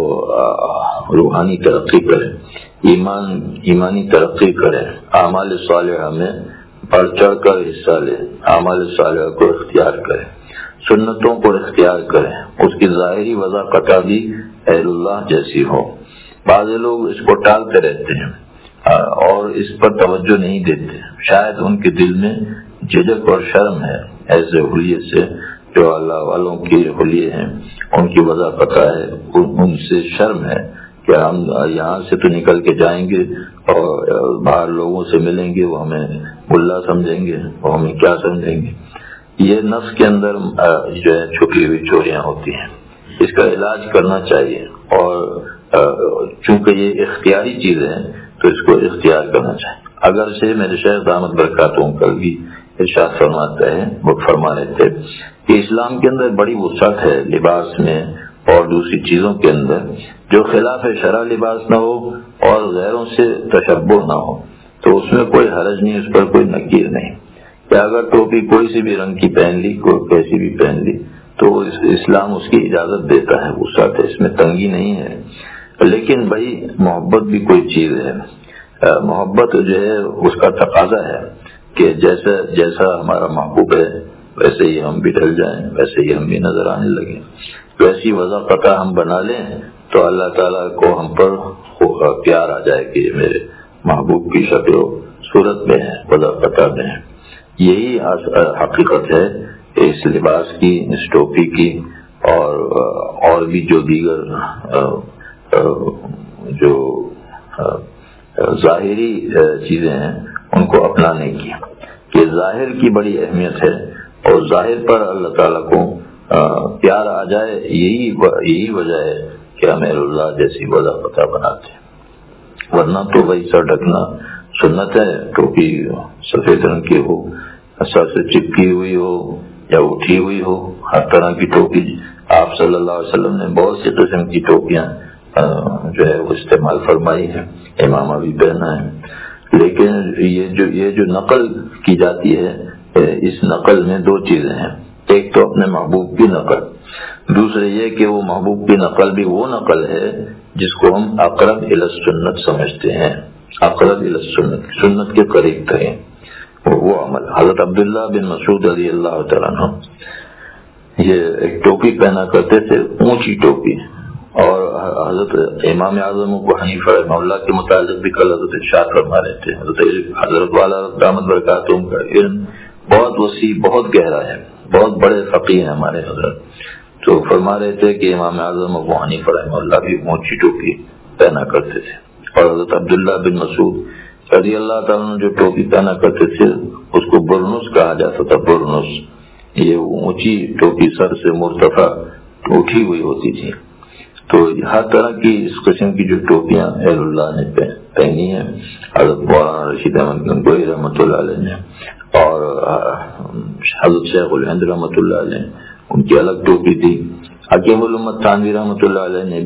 روحانی ترقی کرے، ایمان ایمانی ترقی کرے، اعمال صالحہ میں بڑھ چڑھ کر حصہ لے، اعمال صالحہ کو اختیار کرے، سنتوں کو اختیار کرے، اس کی ظاہری وضاحت بھی اہل اللہ جیسی ہو۔ بعض لوگ اس کو ٹالتے رہتے ہیں اور اس پر توجہ نہیں دیتے، شاید ان کے دل میں جھجک اور شرم ہے ایسے حلیے سے جو اللہ والوں کے حلیے ہیں، ان کی وجہ پتہ ہے، ان سے شرم ہے کہ ہم یہاں سے تو نکل کے جائیں گے اور باہر لوگوں سے ملیں گے، وہ ہمیں ملا سمجھیں گے، وہ ہمیں کیا سمجھیں گے۔ یہ نفس کے اندر جو ہے چھپی ہوئی چوریاں ہوتی ہیں، اس کا علاج کرنا چاہیے، اور چونکہ یہ اختیاری چیز ہے تو اس کو اختیار کرنا چاہیے۔ اگر سے میرے شیخ دامت برکاتہم کل بھی ارشاد فرماتا ہے، وہ فرما رہے تھے کہ اسلام کے اندر بڑی وسعت ہے لباس میں اور دوسری چیزوں کے اندر، جو خلاف شرع لباس نہ ہو اور غیروں سے تشبہ نہ ہو تو اس میں کوئی حرج نہیں، اس پر کوئی نکیر نہیں کہ اگر ٹوپی کوئی سی بھی رنگ کی پہن لی، کوئی کیسی بھی پہن لی تو اسلام اس کی اجازت دیتا ہے، وسعت ہے، اس میں تنگی نہیں ہے۔ لیکن بھائی محبت بھی کوئی چیز ہے، محبت جو ہے اس کا تقاضا ہے کہ جیسا جیسا ہمارا محبوب ہے ویسے ہی ہم بھی ڈھل جائیں، ویسے ہی ہم بھی نظر آنے لگیں، ویسی وضع قطع ہم بنا لیں تو اللہ تعالیٰ کو ہم پر پیار آ جائے کہ یہ میرے محبوب کی شکل و صورت میں ہے، وضع قطع میں ہے۔ یہی حقیقت ہے اس لباس کی، اس ٹوپی کی، اور اور بھی جو دیگر جو ظاہری چیزیں ہیں ان کو اپنانے کی، کہ ظاہر کی بڑی اہمیت ہے اور ظاہر پر اللہ تعالیٰ کو پیار آ جائے، یہی یہی وجہ ہے کہ ہم اللہ جیسی وضع پتہ بناتے ہیں، ورنہ تو وہی سر ڈھکنا سنت ہے، ٹوپی سفید رنگ کی ہو، سر سے چپکی ہوئی ہو یا اٹھی ہوئی ہو، ہر طرح کی ٹوپی آپ صلی اللہ علیہ وسلم نے بہت سی قسم کی ٹوپیاں جو ہے وہ استعمال فرمائی ہے، امامہ بھی پہنا ہے۔ لیکن یہ جو یہ جو نقل کی جاتی ہے، اس نقل میں دو چیزیں ہیں، ایک تو اپنے محبوب کی نقل، دوسرے یہ کہ وہ محبوب کی نقل بھی وہ نقل ہے جس کو ہم اقرب الی السنت سمجھتے ہیں، اقرب الی السنت، سنت کے قریب ترین وہ عمل۔ حضرت عبداللہ بن مسعود رضی اللہ تعالیٰ عنہ یہ ایک ٹوپی پہنا کرتے تھے، اونچی ٹوپی، اور حضرت امام اعظم ابو حنیفہ رحمہ اللہ کے متعلق بھی کل حضرت ارشاد فرما رہے تھے، حضرت حضرت والا دامت برکاتہم کا علم بہت وسیع، بہت گہرا ہے، بہت بڑے فقیہ ہیں ہمارے حضرت، تو فرما رہے تھے کہ امام اعظم ابو حنیفہ رحمہ اللہ بھی اونچی ٹوپی پہنا کرتے تھے، اور حضرت عبداللہ بن مسعود رضی اللہ تعالیٰ نے جو ٹوپی پہنا کرتے تھے اس کو برنس کہا جاتا تھا، برنس، یہ اونچی ٹوپی سر سے مرتفع اٹھی ہوئی ہوتی تھی۔ تو ہر طرح کی اس قسم کی جو ٹوپیاں اہل اللہ نے پہنی ہیں، حضرت مولانا رشید احمد گنگوئی رحمۃ اللہ علیہ نے اور حضرت شیخ الہند رحمۃ اللہ علیہ، ان کی الگ ٹوپی تھی۔ حکیم الامت تھانوی رحمۃ اللہ علیہ نے بھی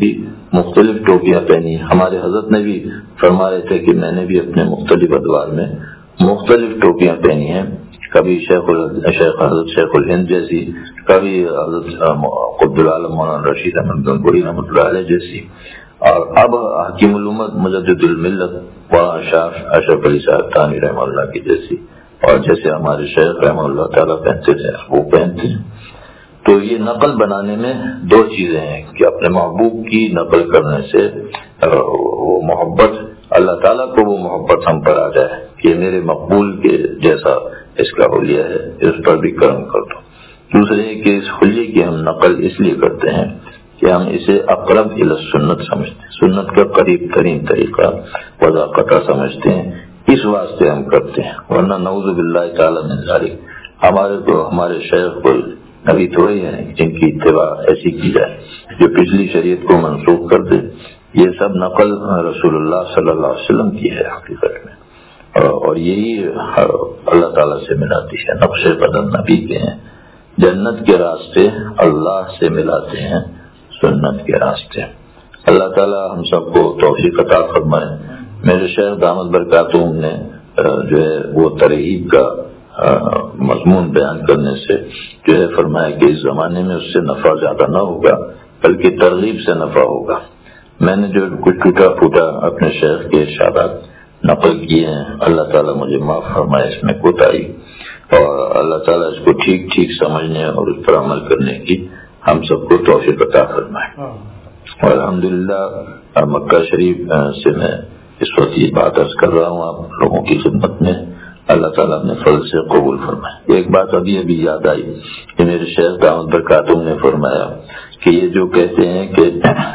مختلف ٹوپیاں پہنی. ہمارے حضرت نے بھی فرما رہے تھے کہ میں نے بھی اپنے مختلف ادوار میں مختلف ٹوپیاں پہنی ہیں. کبھی شیخ شیخ حضرت شیخ الہند جیسی, کبھی حضرت قطب العالم مولانا رشید احمد گنگوہی رحمۃ اللہ علیہ جیسی, اور اب حکیم الامت مجدد الملت مولانا شاہ اشرف علی صاحب تھانوی رحمہ اللہ کی جیسی, اور جیسے ہمارے شیخ رحمہ اللہ تعالیٰ پہنتے تھے وہ پہنتے ہیں. تو یہ نقل بنانے میں دو چیزیں ہیں کہ اپنے محبوب کی نقل کرنے سے وہ محبت, اللہ تعالیٰ کو وہ محبت ہم پر آ جائے کہ میرے مقبول کے جیسا اس کا حلیہ ہے, اس پر بھی کرم کر دو. دوسرے کہ اس حلیے کی ہم نقل اس لیے کرتے ہیں کہ ہم اسے اقرب الی سنت سمجھتے ہیں, سنت کا قریب ترین طریقہ وضاقتہ سمجھتے ہیں, اس واسطے ہم کرتے ہیں. ورنہ نعوذ باللہ تعالی من ذالک, ہمارے تو ہمارے شیخ کو نبی تھوڑے ہیں جن کی اتباع ایسی کی جائے جو پچھلی شریعت کو منسوخ کر دے. یہ سب نقل رسول اللہ صلی اللہ علیہ وسلم کی ہے حقیقت میں, اور یہی اللہ تعالیٰ سے ملاتی ہے. نقش قدم نبی کے ہیں, جنت کے راستے اللہ سے ملاتے ہیں سنت کے راستے. اللہ تعالیٰ ہم سب کو توفیق عطا فرمائے. میرے شیخ دامت برکاتہم نے جو ہے وہ ترغیب کا مضمون بیان کرنے سے جو ہے فرمایا کہ اس زمانے میں اس سے نفع زیادہ نہ ہوگا بلکہ ترغیب سے نفع ہوگا. میں نے جو کچھ ٹوٹا پھوٹا اپنے شیخ کے ارشادات نقل کیے ہیں, اللہ تعالیٰ مجھے معاف فرمائے اس میں کوتاہی, اور اللہ تعالیٰ اس کو ٹھیک ٹھیک سمجھنے اور اس پر عمل کرنے کی ہم سب کو توفیق عطا فرمائے. اور الحمدللہ مکہ شریف سے میں اس وقت یہ بات عرض کر رہا ہوں آپ لوگوں کی خدمت میں, اللہ تعالیٰ نے فضل سے قبول فرمائے. ایک بات ابھی ابھی یاد آئی کہ میرے شیخ دامت برکاتہم نے فرمایا کہ یہ جو کہتے ہیں کہ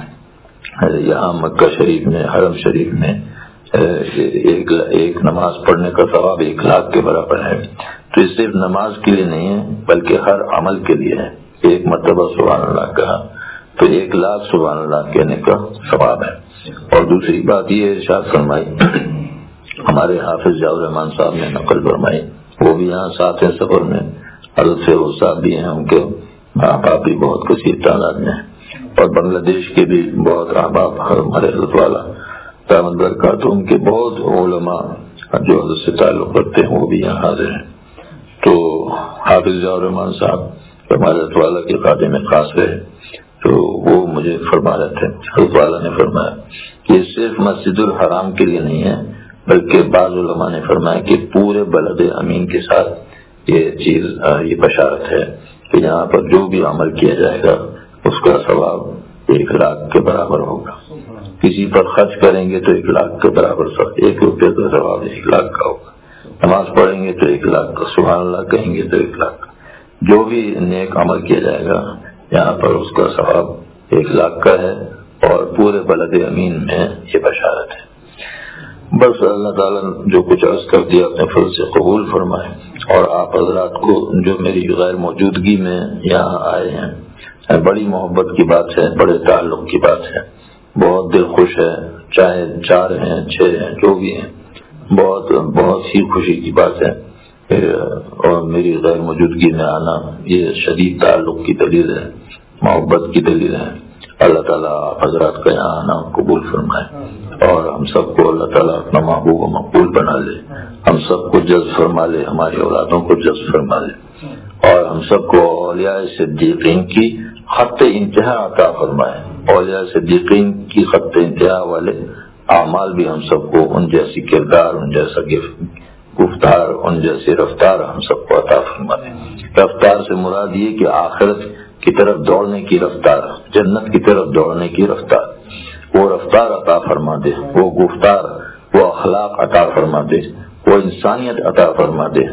یہاں مکہ شریف میں حرم شریف میں ایک ایک نماز پڑھنے کا ثواب ایک لاکھ کے برابر ہے, تو یہ صرف نماز کے لیے نہیں ہے بلکہ ہر عمل کے لیے ہے. ایک مرتبہ سبحان اللہ کہا تو ایک لاکھ سبحان اللہ کہنے کا ثواب ہے. اور دوسری بات یہ ارشاد فرمائی ہمارے حافظ ضیاء الرحمان صاحب نے نقل فرمائی, وہ بھی یہاں ساتھ ہیں سفر میں, حضرت فیروز صاحب بھی ہیں, ان کے احباب بھی بہت کثیر تعداد میں, اور بنگلہ دیش کے بھی بہت احباب ہمارے حضرت والا دامت برکاتہم کے بہت علماء جو حضرت سے تعلق رکھتے ہیں وہ بھی یہاں حاضر ہیں. تو حافظ ضیاء الرحمان صاحب ہمارے حضرت والا کے خادم خاص رہے, تو وہ مجھے فرما رہے تھے, حضرت والا نے فرمایا کہ یہ صرف مسجد الحرام کے لیے نہیں ہے بلکہ بعض علماء نے فرمایا کہ پورے بلد امین کے ساتھ یہ چیز یہ بشارت ہے کہ یہاں پر جو بھی عمل کیا جائے گا اس کا ثواب ایک لاکھ کے برابر ہوگا. کسی پر خرچ کریں گے تو ایک لاکھ کے برابر, ایک روپے کا ثواب ایک لاکھ کا ہوگا. نماز پڑھیں گے تو ایک لاکھ کا, سبحان اللہ کہیں گے تو ایک لاکھ کا. جو بھی نیک عمل کیا جائے گا یہاں پر اس کا ثواب ایک لاکھ کا ہے, اور پورے بلد امین میں یہ بشارت ہے. بس اللہ تعالیٰ جو کچھ عرض کر دیا اپنے فضل سے قبول فرمائے, اور آپ حضرات کو جو میری غیر موجودگی میں یہاں آئے ہیں, بڑی محبت کی بات ہے, بڑے تعلق کی بات ہے, بہت دل خوش ہے, چاہے چار ہیں چھ ہیں جو بھی ہیں, بہت بہت ہی خوشی کی بات ہے. اور میری غیر موجودگی میں آنا یہ شدید تعلق کی دلیل ہے, محبت کی دلیل ہے. اللہ تعالیٰ حضرات کا یہاں آنا قبول فرمائے, اور ہم سب کو اللہ تعالیٰ اپنا محبوب و مقبول بنا لے, ہم سب کو جذب فرما لے, ہماری اولادوں کو جذب فرما لے, اور ہم سب کو اولیاء صدیقین کی خط انتہا عطا فرمائے. اولیاء صدیقین کی خط انتہا والے اعمال بھی ہم سب کو, ان جیسی کردار, ان جیسا گفتار, ان جیسی رفتار ہم سب کو عطا فرمائے. رفتار سے مراد یہ کہ آخرت کی طرف دوڑنے کی رفتار, جنت کی طرف دوڑنے کی رفتار, وہ رفتار عطا فرما دے, وہ گفتار, وہ اخلاق عطا فرما دے, وہ انسانیت عطا فرما دے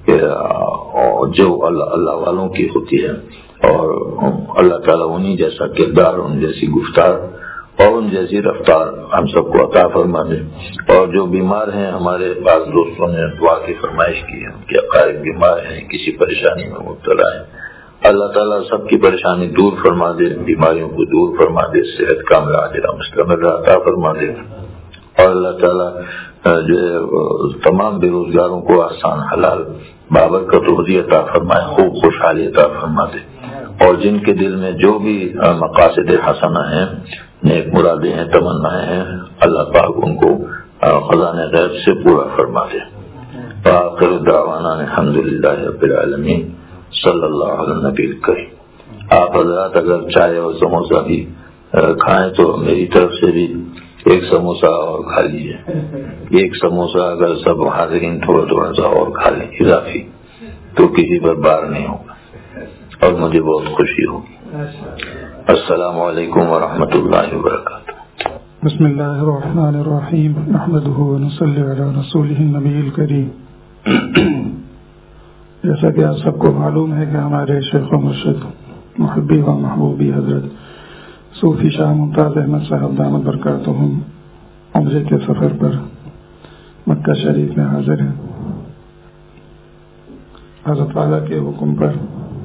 جو اللہ اللہ والوں کی ہوتی ہے. اور اللہ تعالیٰ انہی جیسا کردار, ان جیسی گفتار اور ان جیسی رفتار ہم سب کو عطا فرما دے. اور جو بیمار ہیں, ہمارے بعض دوستوں نے دعا کی فرمائش کی ہے, ان کے اقارب بیمار ہیں, کسی پریشانی میں مبتلا ہیں, اللہ تعالیٰ سب کی پریشانی دور فرما دے, بیماریوں کو دور فرما دے, صحت کاملہ عاجلہ مستمرہ عطا فرما دے. اور اللہ تعالیٰ جو ہے تمام بے روزگاروں کو آسان حلال بابرکت روزی عطا فرمائے, خوب خوشحالی عطا فرما دے. اور جن کے دل میں جو بھی مقاصد حسنہ ہیں, نیک مرادیں ہیں، تمنائیں ہیں، اللہ پاک ان کو خزانہ غیب سے پورا فرما دے۔ آخر دعوانا الحمدللہ رب العالمین، صلی اللہ علیہ نبی الکریم۔ آپ حضرات اگر چائے اور سموسہ بھی کھائیں تو میری طرف سے بھی ایک سموسہ اور کھا لیجیے، ایک سموسہ اگر سب حاضرین تھوڑا تھوڑا سا اور کھا لیں اضافی، تو کسی پر بار نہیں ہوگا اور مجھے بہت خوشی ہوگی۔ السلام علیکم ورحمۃ اللہ وبرکاتہ۔ بسم اللہ الرحمن الرحیم، نحمدہ ونصلی علی رسولہ النبی الکریم۔ جیسا کہ آپ سب کو معلوم ہے کہ ہمارے شیخ و مرشد محبی و محبوبی حضرت صوفی شاہ ممتاز احمد صاحب دامت برکاتہم عمرے کے سفر پر مکہ شریف میں حاضر ہیں۔ حضرت والا کے حکم پر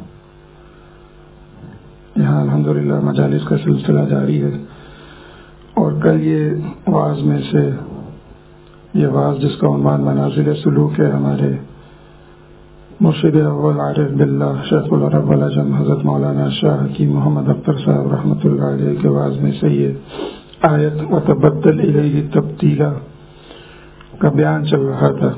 یہاں الحمدللہ مجالس کا سلسلہ جاری ہے، اور کل یہ واعظ میں سے یہ واعظ جس کا عنوان منازل سلوک ہے، ہمارے مرشد اول عارف باللہ شیخ العرب والعجم حضرت مولانا شاہ حکیم محمد اختر صاحب رحمۃ اللہ علیہ کے واعظ میں سے یہ آیت وتبدل الیہ تبدیلا کا بیان چل رہا تھا۔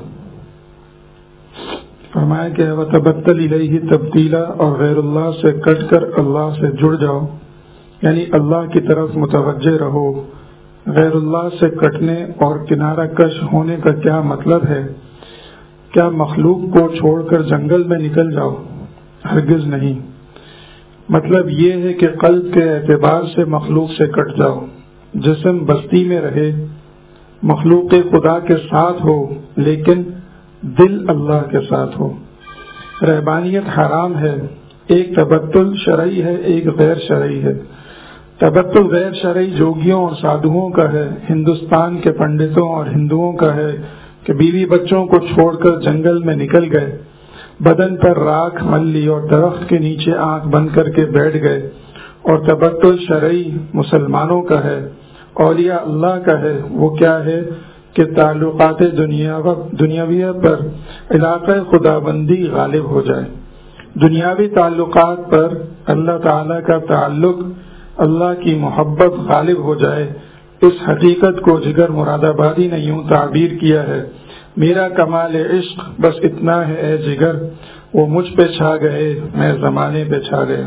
فرمایا کہ وتبدل الیہ تبدیلا، اور غیر اللہ سے کٹ کر اللہ سے جڑ جاؤ، یعنی اللہ کی طرف متوجہ رہو۔ غیر اللہ سے کٹنے اور کنارہ کش ہونے کا کیا مطلب ہے؟ کیا مخلوق کو چھوڑ کر جنگل میں نکل جاؤ؟ ہرگز نہیں۔ مطلب یہ ہے کہ قلب کے اعتبار سے مخلوق سے کٹ جاؤ، جسم بستی میں رہے، مخلوق خدا کے ساتھ ہو، لیکن دل اللہ کے ساتھ ہو۔ رہبانیت حرام ہے، ایک تبتل شرعی ہے، ایک غیر شرعی ہے۔ تبتل غیر شرعی جوگیوں اور سادھوؤں کا ہے، ہندوستان کے پنڈتوں اور ہندوؤں کا ہے کہ بیوی بچوں کو چھوڑ کر جنگل میں نکل گئے، بدن پر راکھ مل لی اور درخت کے نیچے آنکھ بند کر کے بیٹھ گئے۔ اور تبتل شرعی مسلمانوں کا ہے، اولیاء اللہ کا ہے۔ وہ کیا ہے کہ تعلقات دنیاویہ پر علاقہ خدا بندی غالب ہو جائے، دنیاوی تعلقات پر اللہ تعالی کا تعلق، اللہ کی محبت غالب ہو جائے۔ اس حقیقت کو جگر مراد آبادی نے یوں تعبیر کیا ہے: میرا کمال عشق بس اتنا ہے اے جگر، وہ مجھ پہ چھا گئے میں زمانے پہ چھا گیا۔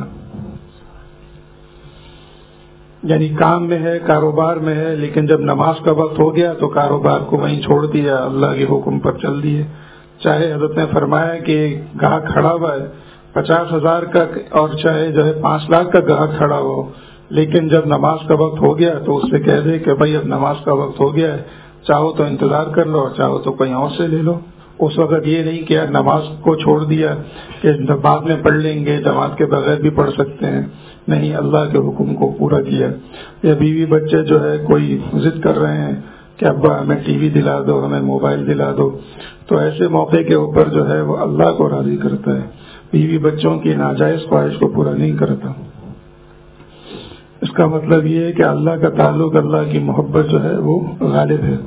یعنی کام میں ہے، کاروبار میں ہے، لیکن جب نماز کا وقت ہو گیا تو کاروبار کو وہیں چھوڑ دیا، اللہ کے حکم پر چل دیے۔ چاہے حضرت نے فرمایا کہ گاہک کھڑا ہوا ہے پچاس ہزار کا، اور چاہے جو ہے پانچ لاکھ کا گاہک کھڑا ہو، لیکن جب نماز کا وقت ہو گیا تو اس سے کہہ دے کہ بھائی اب نماز کا وقت ہو گیا ہے، چاہو تو انتظار کر لو، چاہو تو کہیں اور سے لے لو۔ اس وقت یہ نہیں کہ نماز کو چھوڑ دیا کہ بعد میں پڑھ لیں گے، جماعت کے بغیر بھی پڑھ سکتے ہیں، نہیں، اللہ کے حکم کو پورا کیا۔ یا بیوی بچے جو ہے کوئی ضد کر رہے ہیں کہ ابا ہمیں ٹی وی دلا دو، ہمیں موبائل دلا دو، تو ایسے موقع کے اوپر جو ہے وہ اللہ کو راضی کرتا ہے، بیوی بچوں کی ناجائز خواہش کو پورا نہیں کرتا۔ اس کا مطلب یہ ہے کہ اللہ کا تعلق، اللہ کی محبت جو ہے وہ غالب ہے۔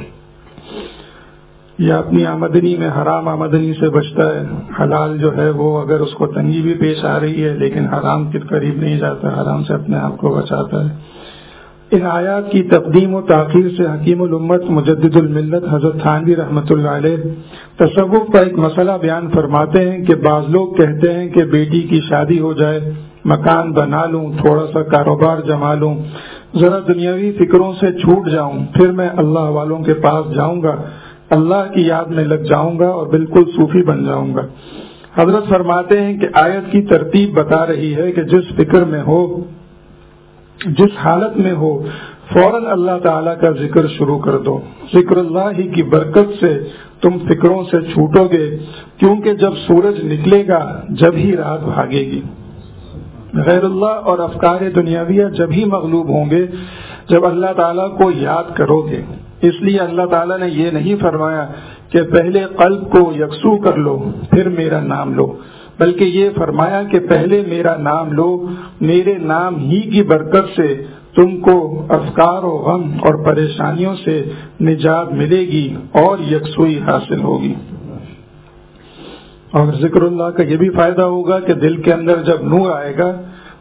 یا اپنی آمدنی میں حرام آمدنی سے بچتا ہے، حلال جو ہے وہ اگر اس کو تنگی بھی پیش آ رہی ہے لیکن حرام کے قریب نہیں جاتا، حرام سے اپنے آپ کو بچاتا ہے۔ ان آیات کی تقدیم و تاخیر سے حکیم الامت مجدد الملت حضرت تھانوی رحمۃ اللہ علیہ تصوف کا ایک مسئلہ بیان فرماتے ہیں کہ بعض لوگ کہتے ہیں کہ بیٹی کی شادی ہو جائے، مکان بنا لوں، تھوڑا سا کاروبار جما لوں، ذرا دنیاوی فکروں سے چھوٹ جاؤں، پھر میں اللہ والوں کے پاس جاؤں گا، اللہ کی یاد میں لگ جاؤں گا اور بالکل صوفی بن جاؤں گا۔ حضرت فرماتے ہیں کہ آیت کی ترتیب بتا رہی ہے کہ جس فکر میں ہو، جس حالت میں ہو، فوراً اللہ تعالیٰ کا ذکر شروع کر دو۔ ذکر اللہ ہی کی برکت سے تم فکروں سے چھوٹو گے، کیونکہ جب سورج نکلے گا جب ہی رات بھاگے گی۔ غیر اللہ اور افکار دنیاویہ جب ہی مغلوب ہوں گے جب اللہ تعالیٰ کو یاد کرو گے۔ اس لیے اللہ تعالیٰ نے یہ نہیں فرمایا کہ پہلے قلب کو یکسو کر لو پھر میرا نام لو، بلکہ یہ فرمایا کہ پہلے میرا نام لو، میرے نام ہی کی برکت سے تم کو افکار و غم اور پریشانیوں سے نجات ملے گی اور یکسوئی حاصل ہوگی۔ اور ذکر اللہ کا یہ بھی فائدہ ہوگا کہ دل کے اندر جب نور آئے گا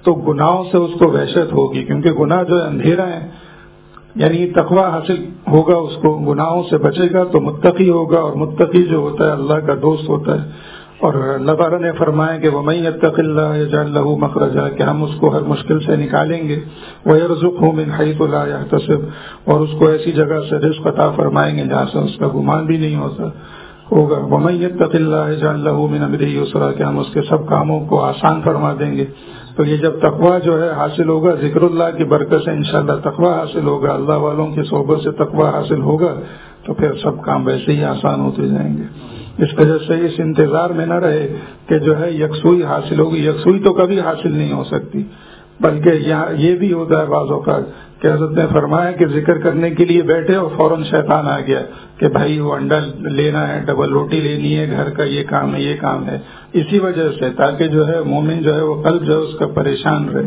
تو گناہوں سے اس کو وحشت ہوگی، کیونکہ گناہ جو ہے اندھیرا ہے، یعنی تقویٰ حاصل ہوگا، اس کو گناہوں سے بچے گا تو متقی ہوگا، اور متقی جو ہوتا ہے اللہ کا دوست ہوتا ہے۔ اور اللہ تعالیٰ نے فرمایا کہ وَمَن يَتَّقِ اللَّهَ يَجْعَل لَّهُ مَخْرَجًا، کہ ہم اس کو ہر مشکل سے نکالیں گے، وَيَرْزُقْهُ مِنْ حَيْثُ لَا يَحْتَسِبُ، اور اس کو ایسی جگہ سے رزق عطا فرمائیں گے جہاں سے اس کا گمان بھی نہیں ہوتا ہوگا۔ وَمَن يَتَّقِ اللَّهَ يَجْعَل لَّهُ مِنْ أَمْرِهِ يُسْرًا، کہ ہم اس کے سب کاموں کو آسان فرما دیں گے۔ تو یہ جب تقویٰ جو ہے حاصل ہوگا، ذکر اللہ کی برکت سے انشاءاللہ تقویٰ حاصل ہوگا، اللہ والوں کی صحبت سے تقویٰ حاصل ہوگا، تو پھر سب کام ویسے ہی آسان ہوتے جائیں گے۔ اس وجہ سے اس انتظار میں نہ رہے کہ جو ہے یکسوئی حاصل ہوگی، یکسوئی تو کبھی حاصل نہیں ہو سکتی، بلکہ یہاں یہ بھی ہوتا ہے بعض اوقات کہ حضرت نے فرمایا کہ ذکر کرنے کے لیے بیٹھے اور فوراً شیطان آ گیا کہ بھائی وہ انڈا لینا ہے، ڈبل روٹی لینی ہے، گھر کا یہ کام ہے، یہ کام ہے، اسی وجہ سے تاکہ جو ہے مومن جو ہے وہ قلب جو ہے اس کا پریشان رہے۔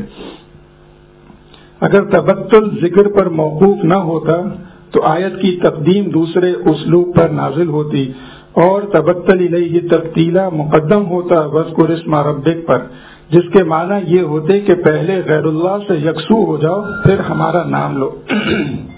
اگر تبتل ذکر پر موقوف نہ ہوتا تو آیت کی تقدیم دوسرے اسلوب پر نازل ہوتی اور تبتل الیہ تبتیلا مقدم ہوتا وذکر اسم ربک پر، جس کے معنی یہ ہوتے کہ پہلے غیر اللہ سے یکسو ہو جاؤ پھر ہمارا نام لو۔